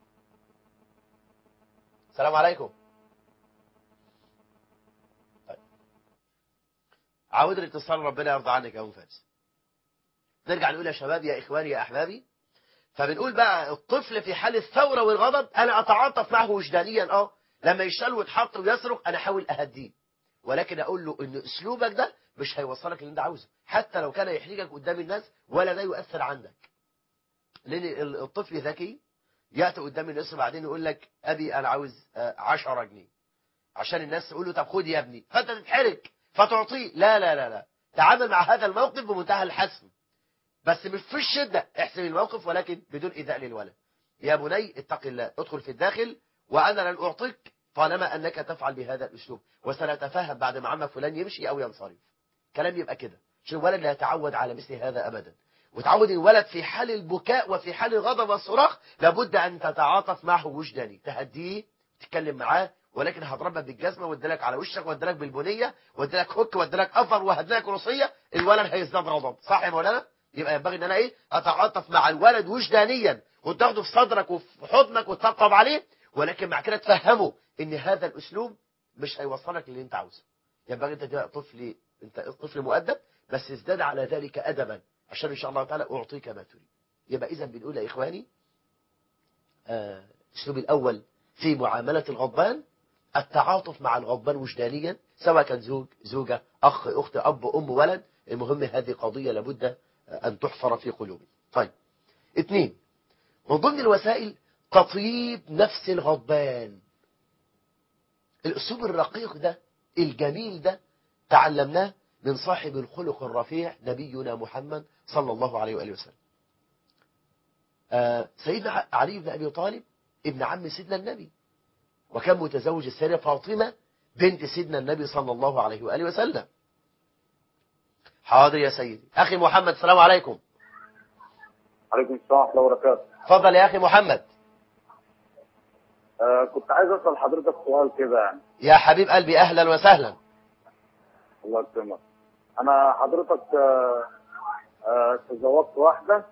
السلام عليكم. طيب عاود الاتصال، ربنا يرضى عنك يا أم فارس. نرجع نقول يا شباب يا إخواني يا أحبابي، فبنقول بقى الطفل في حال الثورة والغضب أنا أتعاطف معه وجدانيا. لما يشتل ويتحط ويصرخ أنا أحاول أهديه، ولكن أقول له إن أسلوبك ده مش هيوصلك اللي أنت عاوزه، حتى لو كان يحرجك قدام الناس ولا ده يؤثر عندك. لأن الطفل ذكي يأتي قدام الناس وبعدين يقول لك: أبي أنا عاوز 10 جنيه، عشان الناس تقول له: طب خد يا ابني، فأنت تتحرج فتعطيه. لا لا لا لا، تعامل مع هذا الموقف بمنتهى الحسم، بس مش في الشدة، احسم الموقف ولكن بدون إيذاء للولد. يا بني اتق الله، ادخل في الداخل وأنا لن أعطيك طالما أنك تفعل بهذا الأسلوب، وسنتفاهم بعد ما عم فلان يمشي أو ينصرف. كلام يبقى كده عشان الولد لا يتعود على مثل هذا أبدا. وتعود الولد في حال البكاء وفي حال الغضب والصراخ لابد أن تتعاطف معه وجداني، تهديه، تتكلم معاه، ولكن هضربك بالجزمة وادلك على وشك وادلك بالبنية وادلك هك وادلك أفر وهدلك رصية، الولد هيزداد غضب. صح يا مولانا؟ يبقى ينبغي ان انا اتعاطف مع الولد وجدانيا وتاخده في صدرك وفي حضنك وتطبطب عليه، ولكن مع كده تفهمه ان هذا الاسلوب مش هيوصلك للي انت عاوزه. ينبغي انت تبقى انت طفل مؤدب، بس ازداد على ذلك ادبا عشان ان شاء الله تعالى اعطيك ما تريد. يبقى اذا بنقول يا اخواني الاسلوب الاول في معامله الغضبان التعاطف مع الغضبان وجدانيا، سواء كان زوج زوجه اخ اخت اب ام ولد، المهم هذه قضيه لابد أن تحفر في قلوبه. طيب 2، من ضمن الوسائل تطيب نفس الغضبان. الأسلوب الرقيق ده الجميل ده تعلمناه من صاحب الخلق الرفيع نبينا محمد صلى الله عليه وآله وسلم. سيدنا علي بن أبي طالب ابن عم سيدنا النبي، وكان متزوج السيدة فاطمة بنت سيدنا النبي صلى الله عليه وآله وسلم. حاضر يا سيدي. أخي محمد السلام عليكم. عليكم السلام ورحمة الله وبركاته. تفضل يا أخي محمد. كنت عايز أسأل حضرتك سؤال كده يعني. يا حبيب قلبي أهلا وسهلا. الله يكرمك. أنا حضرتك تزوجت واحدة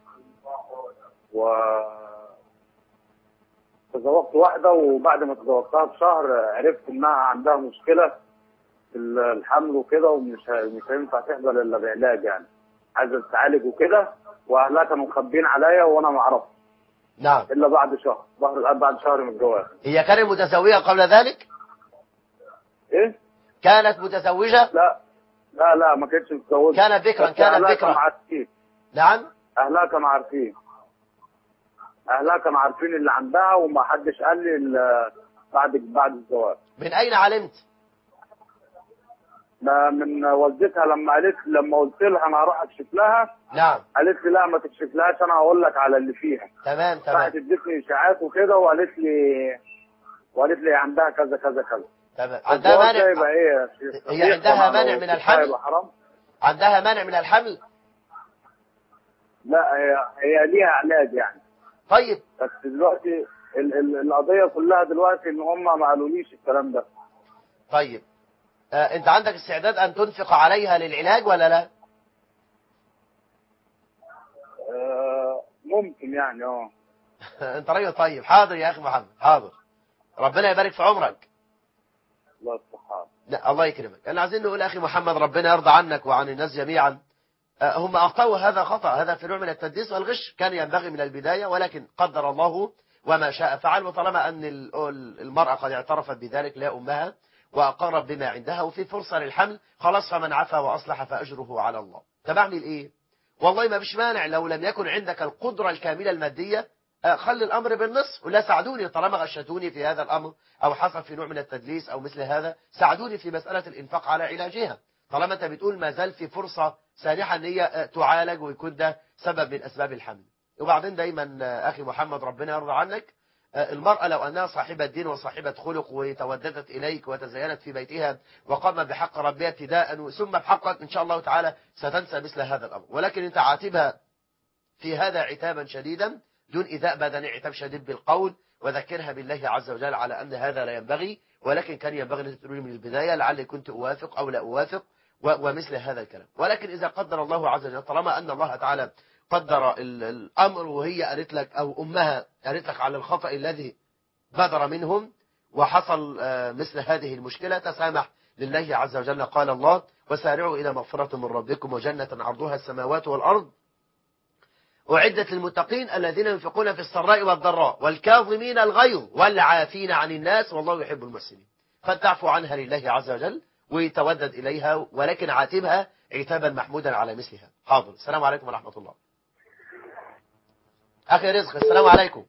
وبعد ما تزوجتها بشهر عرفت إنها عندها مشكلة في الحمل وكده، ومش مش هينفع تحمل إلا بعلاج يعني. عايزة تتعالج وكده، وأهلها كانوا مخبين عليا وأنا ما أعرفش. نعم. إلا بعد شهر، بعد شهر من الجواز. هي كانت متزوجة قبل ذلك؟ إيه؟ كانت متزوجة؟ لا لا لا، ما كانتش متزوجة. كانت بكرا. كانت بكرا. نعم. أهلها كانوا عارفين اللي عندها، وما حدش قال لي بعد الزواج. من أين علمت؟ من والدتها لما قلت لها انا هروح اكشف لها، نعم. قالت لي لا ما تكشفلهاش، انا هقول لك على اللي فيها. تمام راحت ادتني اشاعات وكده، وقالت لي عندها كذا كذا كذا. تمام. عندها مانع؟ يبقى ايه؟ هي عندها مانع من الحمل؟ يبقى حرام؟ عندها مانع من الحمل؟ لا، هي ليها علاج يعني. طيب. بس دلوقتي القضيه كلها دلوقتي ان هم ما قالوليش الكلام ده. طيب. انت عندك استعداد ان تنفق عليها للعلاج ولا لا؟ ممكن يعني. انت راجل طيب. حاضر يا اخي محمد، حاضر. ربنا يبارك في عمرك. الله يصححك. لا الله يكرمك. انا عايزين نقول يا اخي محمد ربنا يرضى عنك وعن الناس جميعا. هم اخطأوا، هذا خطأ، هذا في نوع من التدليس والغش، كان ينبغي من البداية، ولكن قدر الله وما شاء فعل. وطالما ان المرأة قد اعترفت بذلك لا امها واقرت بما عندها وفي فرصة للحمل، خلاص فمن عفا واصلح فاجره على الله. طب اعمل ايه؟ والله ما فيش مانع لو لم يكن عندك القدرة الكاملة المادية، خلي الأمر بالنصف ولا ساعدوني طالما غشتوني في هذا الأمر أو حصل في نوع من التدليس أو مثل هذا، ساعدوني في مسألة الإنفاق على علاجها. طالما أنت بتقول ما زال في فرصة سانحة أن هي تعالج ويكون ده سبب من أسباب الحمل. وبعدين دايما أخي محمد ربنا يرضى عنك، المرأة لو أنها صاحبة دين وصاحبة خلق وتوددت إليك وتزينت في بيتها وقامت بحق ربها ابتداء ثم بحقك إن شاء الله تعالى ستنسى مثل هذا الأمر. ولكن أنت عاتبها في هذا عتابا شديدا دون إيذاء بدني، عتاب شديد بالقول، وذكرها بالله عز وجل على أن هذا لا ينبغي، ولكن كان ينبغي أن تقولي من البداية لعلي كنت أوافق أو لا أوافق ومثل هذا الكلام. ولكن إذا قدر الله عز وجل، طالما أن الله تعالى قدر الأمر وهي قالت لك أو أمها قالت لك على الخطأ الذي بدر منهم وحصل مثل هذه المشكلة، تسامح لله عز وجل. قال الله: وسارعوا إلى مغفرة من ربكم وجنة عرضها السماوات والأرض أعدت للمتقين الذين ينفقون في السراء والضراء والكاظمين الغيظ والعافين عن الناس والله يحب المحسنين. فتعفو عنها لله عز وجل ويتودد إليها، ولكن عاتبها عتابا محمودا على مثلها. حاضر. السلام عليكم ورحمة الله. أخي رزق، السلام عليكم.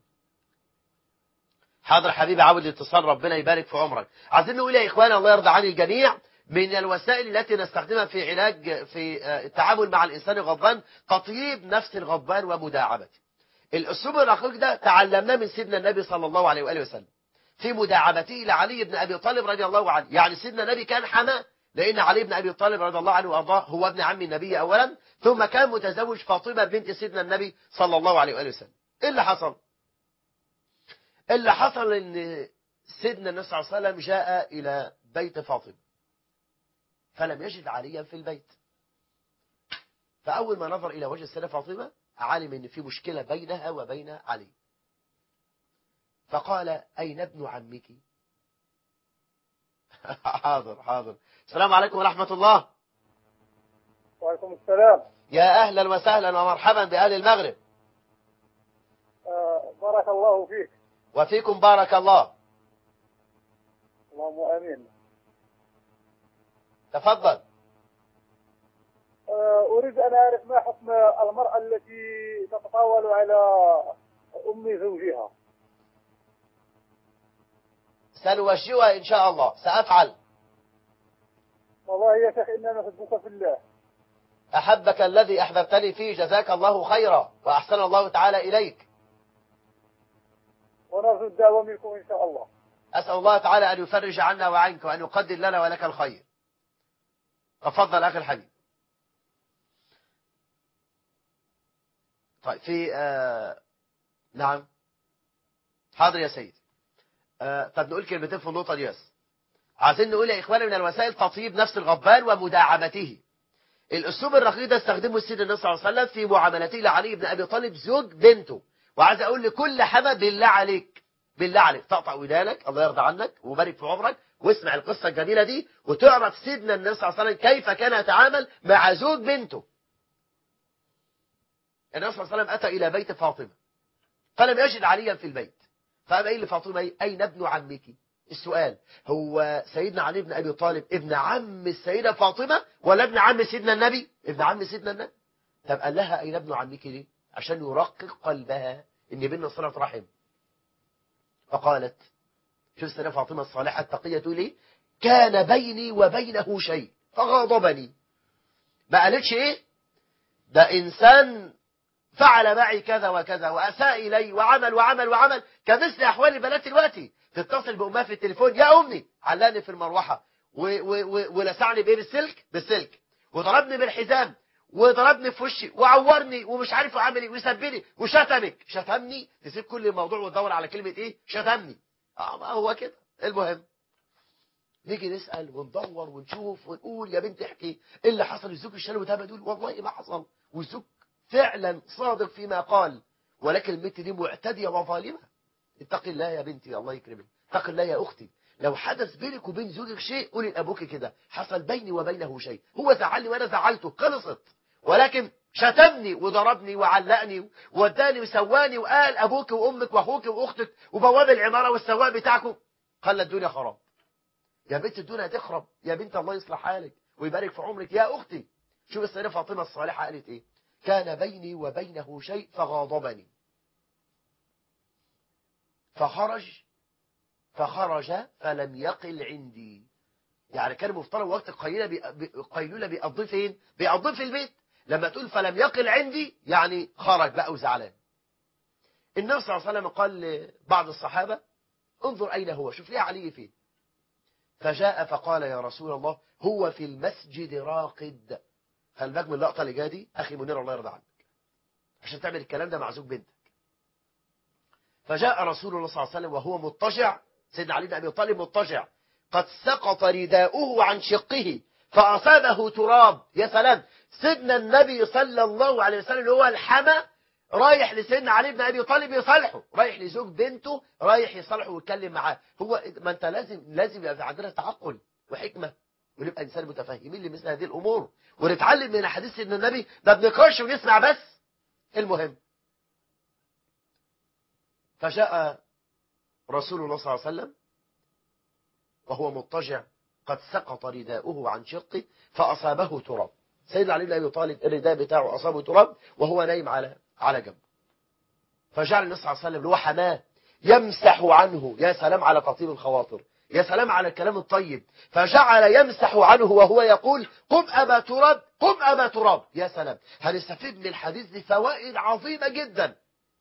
حاضر حبيبي، عاود الاتصال، ربنا يبارك في عمرك. عايزين نقول يا إخوان الله يرضى عن الجميع، من الوسائل التي نستخدمها في علاج في التعامل مع الإنسان الغضبان تطييب نفس الغضبان ومداعبته. الأسلوب الرقيق ده تعلمناه من سيدنا النبي صلى الله عليه وآله وسلم في مداعبته لعلي بن أبي طالب رضي الله عنه. يعني سيدنا النبي كان حماه، لأن علي بن أبي طالب رضي الله عنه وأرضاه هو ابن عم النبي أولا، ثم كان متزوج فاطمة بنت سيدنا النبي صلى الله عليه وآله وسلم. إيه اللي حصل؟ اللي حصل ان سيدنا النبي صلى الله عليه وسلم جاء إلى بيت فاطمة فلم يجد عليا في البيت. فأول ما نظر إلى وجه السيدة فاطمة علم ان في مشكلة بينها وبين علي، فقال: أين ابن عمك؟ حاضر حاضر. السلام عليكم ورحمة الله. وعليكم السلام. يا أهلا وسهلا ومرحبا بأهل المغرب. بارك الله فيك. وفيكم بارك الله. اللهم آمين. تفضل. أريد أن أعرف ما حكم المرأة التي تتطاول على أم زوجها. سنوجهها إن شاء الله، سأفعل. والله يا شيخ إننا نحبك في الله. أحبك الذي أحببتني فيه، جزاك الله خيرا وأحسن الله تعالى إليك. ونرجو الدعوة منكم إن شاء الله. أسأل الله تعالى أن يفرج عنا وعنك وأن يقدر لنا ولك الخير. تفضل أخي الحبيب. طيب في نعم حاضر يا سيدي. طب نقول كلمتين في النقطة دي بس. عايزين نقول يا إخواني من الوسائل تطيب نفس الغضبان ومداعبته. الأسلوب الرقيق ده استخدمه سيدنا النبي صلى الله عليه وسلم في معاملته لعلي بن أبي طالب زوج بنته. وعايز أقول لكل حمى بالله عليك، بالله عليك تقطع ودانك، الله يرضى عنك وبارك في عمرك، واسمع القصة الجميلة دي وتعرف سيدنا النبي صلى الله عليه وسلم كيف كان يتعامل مع زوج بنته. النبي صلى الله عليه وسلم أتى إلى بيت فاطمة فلم يجد عليا في البيت، فقام قايل لفاطمة: أين ابن عمك؟ السؤال: هو سيدنا علي بن أبي طالب ابن عم السيدة فاطمة ولا ابن عم سيدنا النبي؟ ابن عم سيدنا النبي. طب قال لها أين ابن عمك ليه؟ عشان يرقق قلبها إن بيننا صلة رحم. فقالت: شوف السيدة فاطمة الصالحة التقية تقول ايه؟ كان بيني وبينه شيء فغاضبني. ما قالتش ايه؟ ده انسان فعل معي كذا وكذا واساء الي وعمل وعمل وعمل، كمثل احوال البنات دلوقتي تتصل بامها في التليفون، يا امي علقني في المروحه ولسعني بايه؟ بالسلك وضربني بالحزام وضربني في وشي وعورني ومش عارف اعمل ايه وسبني شتمني، تسيب كل الموضوع وتدور على كلمه ايه؟ شتمني. ما هو كده. المهم نيجي نسال وندور ونشوف ونقول يا بنت احكي ايه اللي حصل. الزوج الشلوي وتابع تقول والله ما حصل، والزوج فعلا صادق فيما قال، ولكن البنت دي معتديه وظالمه. اتقي الله يا بنتي، الله يكرمك، اتقي الله يا اختي. لو حدث بينك وبين زوجك شيء قولي لابوك كده حصل بيني وبينه شيء، هو زعلني وانا زعلته، خلصت. ولكن شتمني وضربني وعلقني ووداني وسواني وقال ابوك وامك واخوك واختك وبواب العماره والسواق بتاعكم، خلى الدنيا خراب. يا بنت الدنيا هتخرب يا بنت، الله يصلح حالك ويبارك في عمرك يا اختي. شوف السيدة فاطمة الصالحة قالت ايه؟ كان بيني وبينه شيء فغاضبني فخرج فلم يقل عندي. يعني كان مفترض وقت قيلولة بيقضيه فين؟ بيقضيه في البيت. لما تقول فلم يقل عندي يعني خرج بقى وزعلان. النبي صلى الله عليه وسلم قال لبعض الصحابة انظر أين هو، شوف ليه علي فين. فجاء فقال يا رسول الله هو في المسجد راقد. خلي بالك من اللقطة اللي جايه دي أخي منير الله يرضى عنك، عشان تعمل الكلام ده مع زوج بنتك. فجاء رسول الله صلى الله عليه وسلم وهو مضطجع، سيدنا علي بن أبي طالب مضطجع، قد سقط رداؤه عن شقه فأصابه تراب. يا سلام، سيدنا النبي صلى الله عليه وسلم اللي هو الحما رايح لسيدنا علي بن أبي طالب يصالحه، رايح لزوج بنته رايح يصالحه ويتكلم معاه. هو ما انت لازم يبقى عندنا تعقل وحكمة، ونبقى انسان متفاهمين لمثل هذه الامور، ونتعلم من حديث سيدنا النبي. ما بنقراش ونسمع بس. المهم فجاء رسول الله صلى الله عليه وسلم وهو مضطجع قد سقط رداؤه عن شقه فأصابه تراب. سيدنا علي بن أبي طالب الرداء بتاعه أصابه تراب وهو نايم على جنب. فجعل النبي صلى الله عليه وسلم اللي هو حماه يمسح عنه. يا سلام على تطيب الخواطر، يا سلام على الكلام الطيب. فجعل يمسح عنه وهو يقول قم أبا تراب قم أبا تراب. يا سلام، هنستفيد من الحديث دي فوائد عظيمة جدا.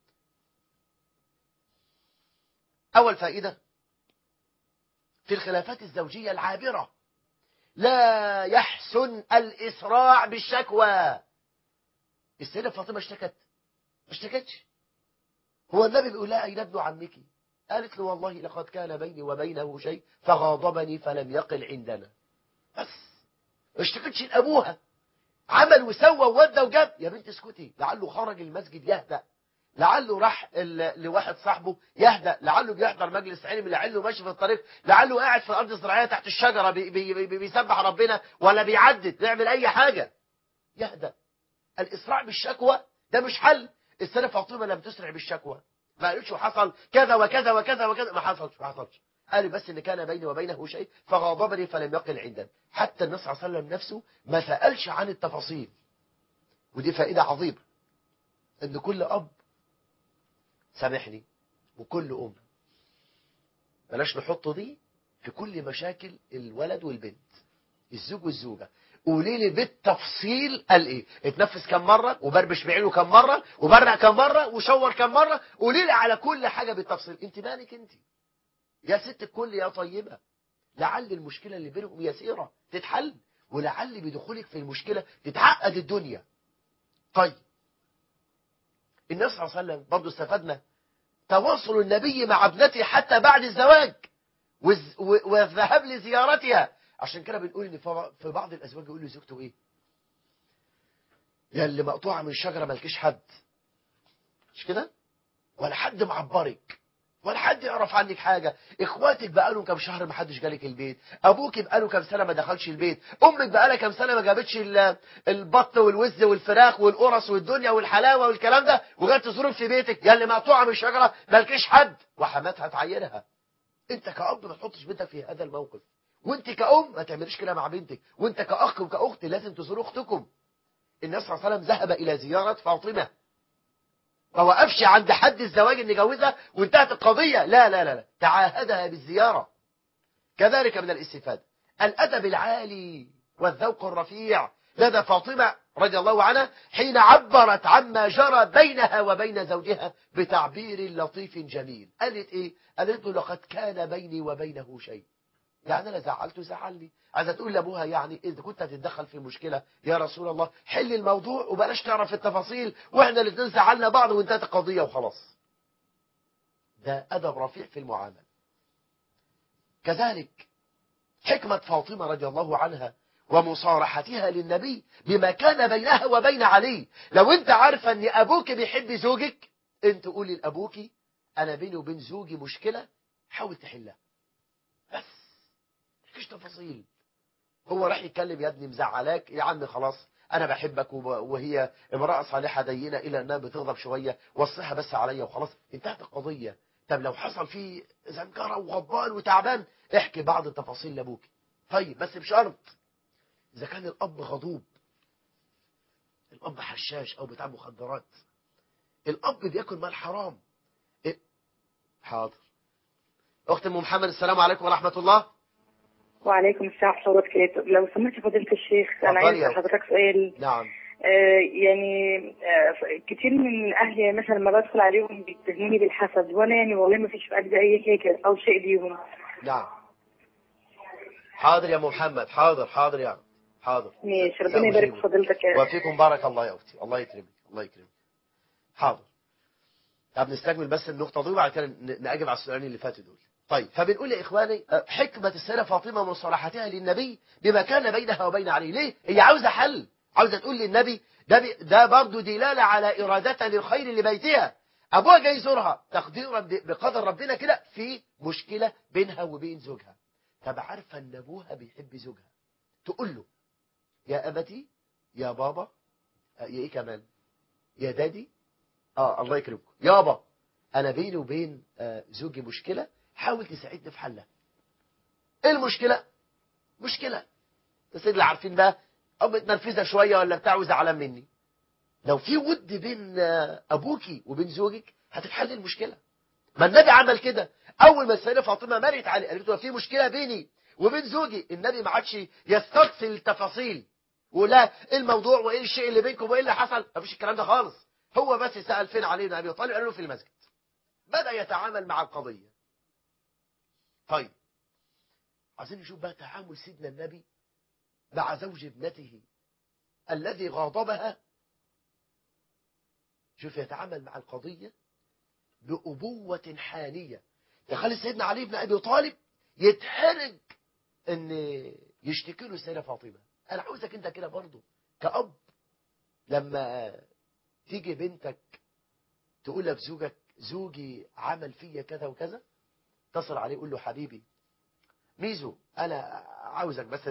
أول فائدة في الخلافات الزوجية العابرة، لا يحسن الإسراع بالشكوى. السيدة فاطمة اشتكت؟ ما اشتكتش. هو النبي بيقول لها أين ابن عمك؟ قالت له والله لقد كان بيني وبينه شيء فغاضبني فلم يقل عندنا. بس ما اشتكتش لأبوها، عمل وسوى وودى وجاب. يا بنت اسكتي، لعله خرج المسجد يهدأ، لعله راح لواحد صاحبه يهدأ، لعله بيحضر مجلس علم، لعله ماشي في الطريق، لعله قاعد في الأرض الزراعية تحت الشجرة بيسبح ربنا ولا بيعدد بيعمل أي حاجة، يهدأ. الإسراع بالشكوى ده مش حل. السيدة فاطمة لم تسرع بالشكوى، ما قالتش حصل كذا وكذا وكذا وكذا، ما حصلش. قال بس إن كان بيني وبينه شيء فغاضبني فلم يقل عندنا. حتى النبي صلى الله عليه وسلم نفسه ما سألش عن التفاصيل. ودي فائدة عظيمة، إن كل أب سامحني وكل أم بلاش نحط دي في كل مشاكل الولد والبنت، الزوج والزوجة. قولي لي بالتفصيل قال ايه، اتنفس كم مرة وبربش بعينه كم مرة وبرق كم مرة وشور كم مرة. قولي لي على كل حاجة بالتفصيل. انت مالك انت يا ست الكل يا طيبة؟ لعل المشكلة اللي بينهم يسيرة تتحل، ولعل بدخولك في المشكلة تتعقد الدنيا. طيب النبي صلى الله عليه وسلم برضه استفدنا تواصل النبي مع ابنته حتى بعد الزواج والذهاب لزيارتها. عشان كده بنقول ان في بعض الازواج يقول لزوجته ايه؟ يا اللي مقطوعه من شجره مالكيش حد، مش كده؟ ولا حد معبرك ولا حد يعرف عنك حاجه. اخواتك بقالهم كام شهر ما حدش جالك البيت، ابوك بقاله كام سنه ما دخلش البيت، امك بقالها كام سنه ما جابتش البط والوز والفراخ والقرص والدنيا والحلاوه والكلام ده، وجات تزورك في بيتك. يا اللي مقطوعه من الشجره مالكيش حد، وحماتها تعينها. انت كأب ما تحطش بنتك في هذا الموقف، وانت كأم ما تعمليش كده مع بنتك، وانت كأخ وكأخت لازم تزور اختكم. النبي صلى الله عليه وسلم ذهب إلى زيارة فاطمة ما وقفش عند حد الزواج ان جوزها وانتهت القضية. لا لا لا لا، تعاهدها بالزيارة. كذلك من الاستفادة الأدب العالي والذوق الرفيع لدى فاطمة رضي الله عنها حين عبرت عما جرى بينها وبين زوجها بتعبير لطيف جميل. قالت ايه؟ قالت له لقد كان بيني وبينه شيء. يعني انا زعلته زعلني. عايزه تقول لابوها يعني اذا كنت هتتدخل في مشكله يا رسول الله حل الموضوع وبلاش تعرف التفاصيل، واحنا الاثنين زعلنا بعض وانتهت القضيه وخلاص. ده ادب رفيع في المعامله. كذلك حكمه فاطمه رضي الله عنها ومصارحتها للنبي بما كان بينها وبين علي. لو انت عارفه ان ابوك بيحب زوجك، انت قولي لابوك انا بيني وبين زوجي مشكله، حاول تحلها بس مفيش تفاصيل. هو راح يتكلم يا ابني مزعلاك يا عم خلاص انا بحبك وهي امرأة صالحة دينة الى انها بتغضب شوية وصيها بس عليا وخلاص انتهت القضية. طب لو حصل فيه زنكرة وغضبان وتعبان احكي بعض التفاصيل لابوك. طيب بس بشرط اذا كان الاب غضوب، الاب حشاش او بتاع مخدرات، الاب بياكل مال حرام. إيه؟ حاضر. اخت ام محمد السلام عليكم ورحمة الله. وعليكم السلام ورحمة الله وبركاته. لو سمحت فضيلة الشيخ أنا اتفضلي عايز يا أسأل حضرتك سؤال. نعم. كتير من أهلي مثلا لما بدخل عليهم بيتهموني بالحسد، وأنا يعني والله ما فيش في قلبي أي حاجة أو شيء ليهم. نعم. حاضر يا محمد، حاضر حاضر يا عم. حاضر. ماشي، ربنا يبارك في فضيلتك. وفيكم بارك الله يا أختي، الله يكرمك الله يكرمك. حاضر. طب نستكمل بس النقطة دي وبعد كده نأجب على السؤالين اللي فاتوا دول. طيب فبنقول يا إخواني حكمة السيدة فاطمة مصالحتها للنبي بما كان بينها وبين علي. ليه؟ هي عاوزة حل، عاوزة تقول للنبي ده برضه دلالة على إرادتها للخير لبيتها. أبوها جاي يزورها تقديرا بقدر ربنا كده في مشكلة بينها وبين زوجها. طب عارفة أن أبوها بيحب زوجها، تقول له يا أبتي يا بابا يا إيه كمان يا دادي الله يكرمكم يابا أنا بيني وبين زوجي مشكلة، حاول تساعدني في حلها. إيه المشكلة؟ مشكلة بس اللي عارفين بقى أو متنرفزة شوية ولا بتاع وزعلان مني. لو في ود بين أبوكي وبين زوجك هتتحل المشكلة. ما النبي عمل كده. أول ما السيدة فاطمة مرت عليه قالت له في مشكلة بيني وبين زوجي، النبي ما عادش يستفصل التفاصيل ولا ايه الموضوع وايه الشيء اللي بينكم وايه اللي حصل، ما فيش الكلام ده خالص. هو بس سأل فين علي بن ابي طالب، قال له في المسجد. بدأ يتعامل مع القضية. طيب عايزين نشوف بقى تعامل سيدنا النبي مع زوج ابنته الذي غاضبها. شوف يتعامل مع القضية بأبوة حانية يخلي سيدنا علي بن ابي طالب يتحرج ان يشتكي له السيدة فاطمة. انا عاوزك انت كده برضه كأب لما تيجي بنتك تقول لك زوجي عمل فيا كذا وكذا، اتصل عليه قول له حبيبي ميزو انا عاوزك بس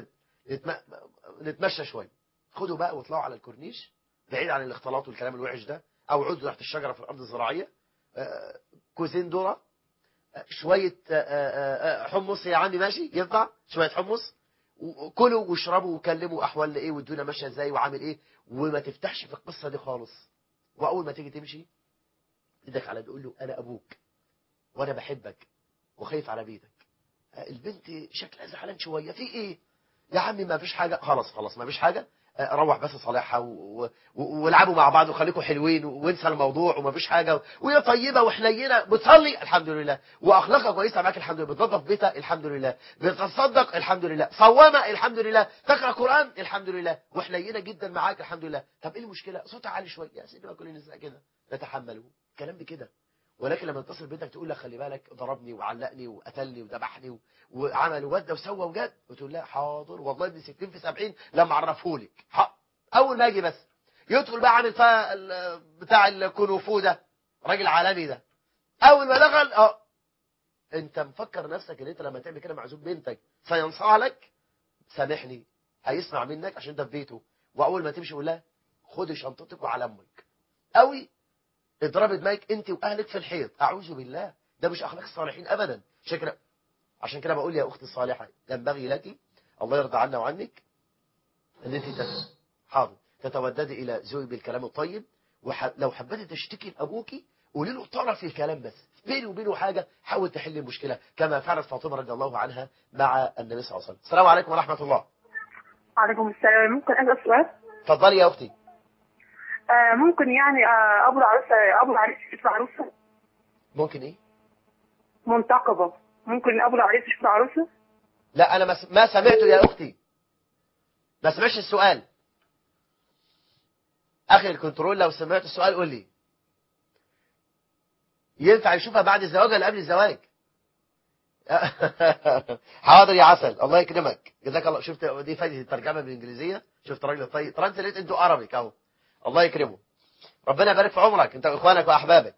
نتمشى شويه، خدوا بقى واطلعوا على الكورنيش بعيد عن الاختلاط والكلام الوحش ده، او اقعدوا تحت الشجره في الارض الزراعيه، كوزين ذره، شويه حمص يا عمي ماشي ينفع شويه حمص، وكلوا واشربوا وكلموا احوالنا ايه والدنيا ماشيه ازاي وعامل ايه، وما تفتحش في القصه دي خالص. واول ما تيجي تمشي ايدك على تقول له انا ابوك وانا بحبك وخايف على بيتك. البنت شكلها زعلان شويه في ايه يا عمي؟ ما فيش حاجه، خلاص ما فيش حاجه، روح بس صالحها والعبوا مع بعض وخليكم حلوين وانسى الموضوع وما فيش حاجه، وهي طيبه وحنينه بتصلي الحمد لله، واخلاقها كويسه معاك الحمد لله، بتنظف بيتها الحمد لله، بتتصدق الحمد لله، صوامه الحمد لله، تقرا قران الحمد لله، وحنينه جدا معاك الحمد لله. طب ايه المشكله؟ صوتها عالي شويه يا سيدي ما كل النساء كده نتحمله كلام بكده. ولكن لما تتصل بنتك تقول لك خلي بالك ضربني وعلقني وقتلني وذبحني وعمل وودى وسوى وجد، وتقول لا حاضر والله ابن 60 في 70 لما اعرفهولك. اول ما اجي بس يدخل بقى عامل بتاع الكونوفو ده راجل عالمي ده، اول ما دخل انت مفكر نفسك ان انت لما تعمل كده مع زوج بنتك سينصاع لك؟ سامحني هيسمع منك عشان انت في بيته، واول ما تمشي قول لها خدي شنطتك وعلى امك قوي اضربي دماغك انت واهلك في الحيط. اعوذ بالله، ده مش اخلاق الصالحين ابدا. عشان كده بقول يا اختي الصالحه ينبغي لك الله يرضى عنا وعنك ان انت حاضر تتوددي الى زوجك بالكلام الطيب لو حبيتي تشتكي لابوكي قولي له طرف الكلام بس، بيني وبينه حاجه، حاول تحل المشكله كما فعلت فاطمه رضي الله عنها مع النبي صلى الله عليه وسلم. السلام عليكم ورحمه الله. وعليكم السلام. ممكن اسال سؤال؟ اتفضلي يا اختي. ممكن يعني ابو العريس يشوف عروسه؟ ممكن ايه؟ منتقبه. ممكن ابو العريس يشوف عروسه؟ لا انا ما سمعته يا اختي، ما سمعش السؤال. اخي الكنترول لو سمعت السؤال قول لي. ينفع يشوفها بعد الزواج ولا قبل الزواج؟ حاضر يا عسل، الله يكرمك، جزاك الله. شفت دي فايده الترجمه بالانجليزيه، شفت راجل طيب ترانسليت انتو عربي اهو، الله يكرمه، ربنا يبارك في عمرك انت واخوانك واحبابك.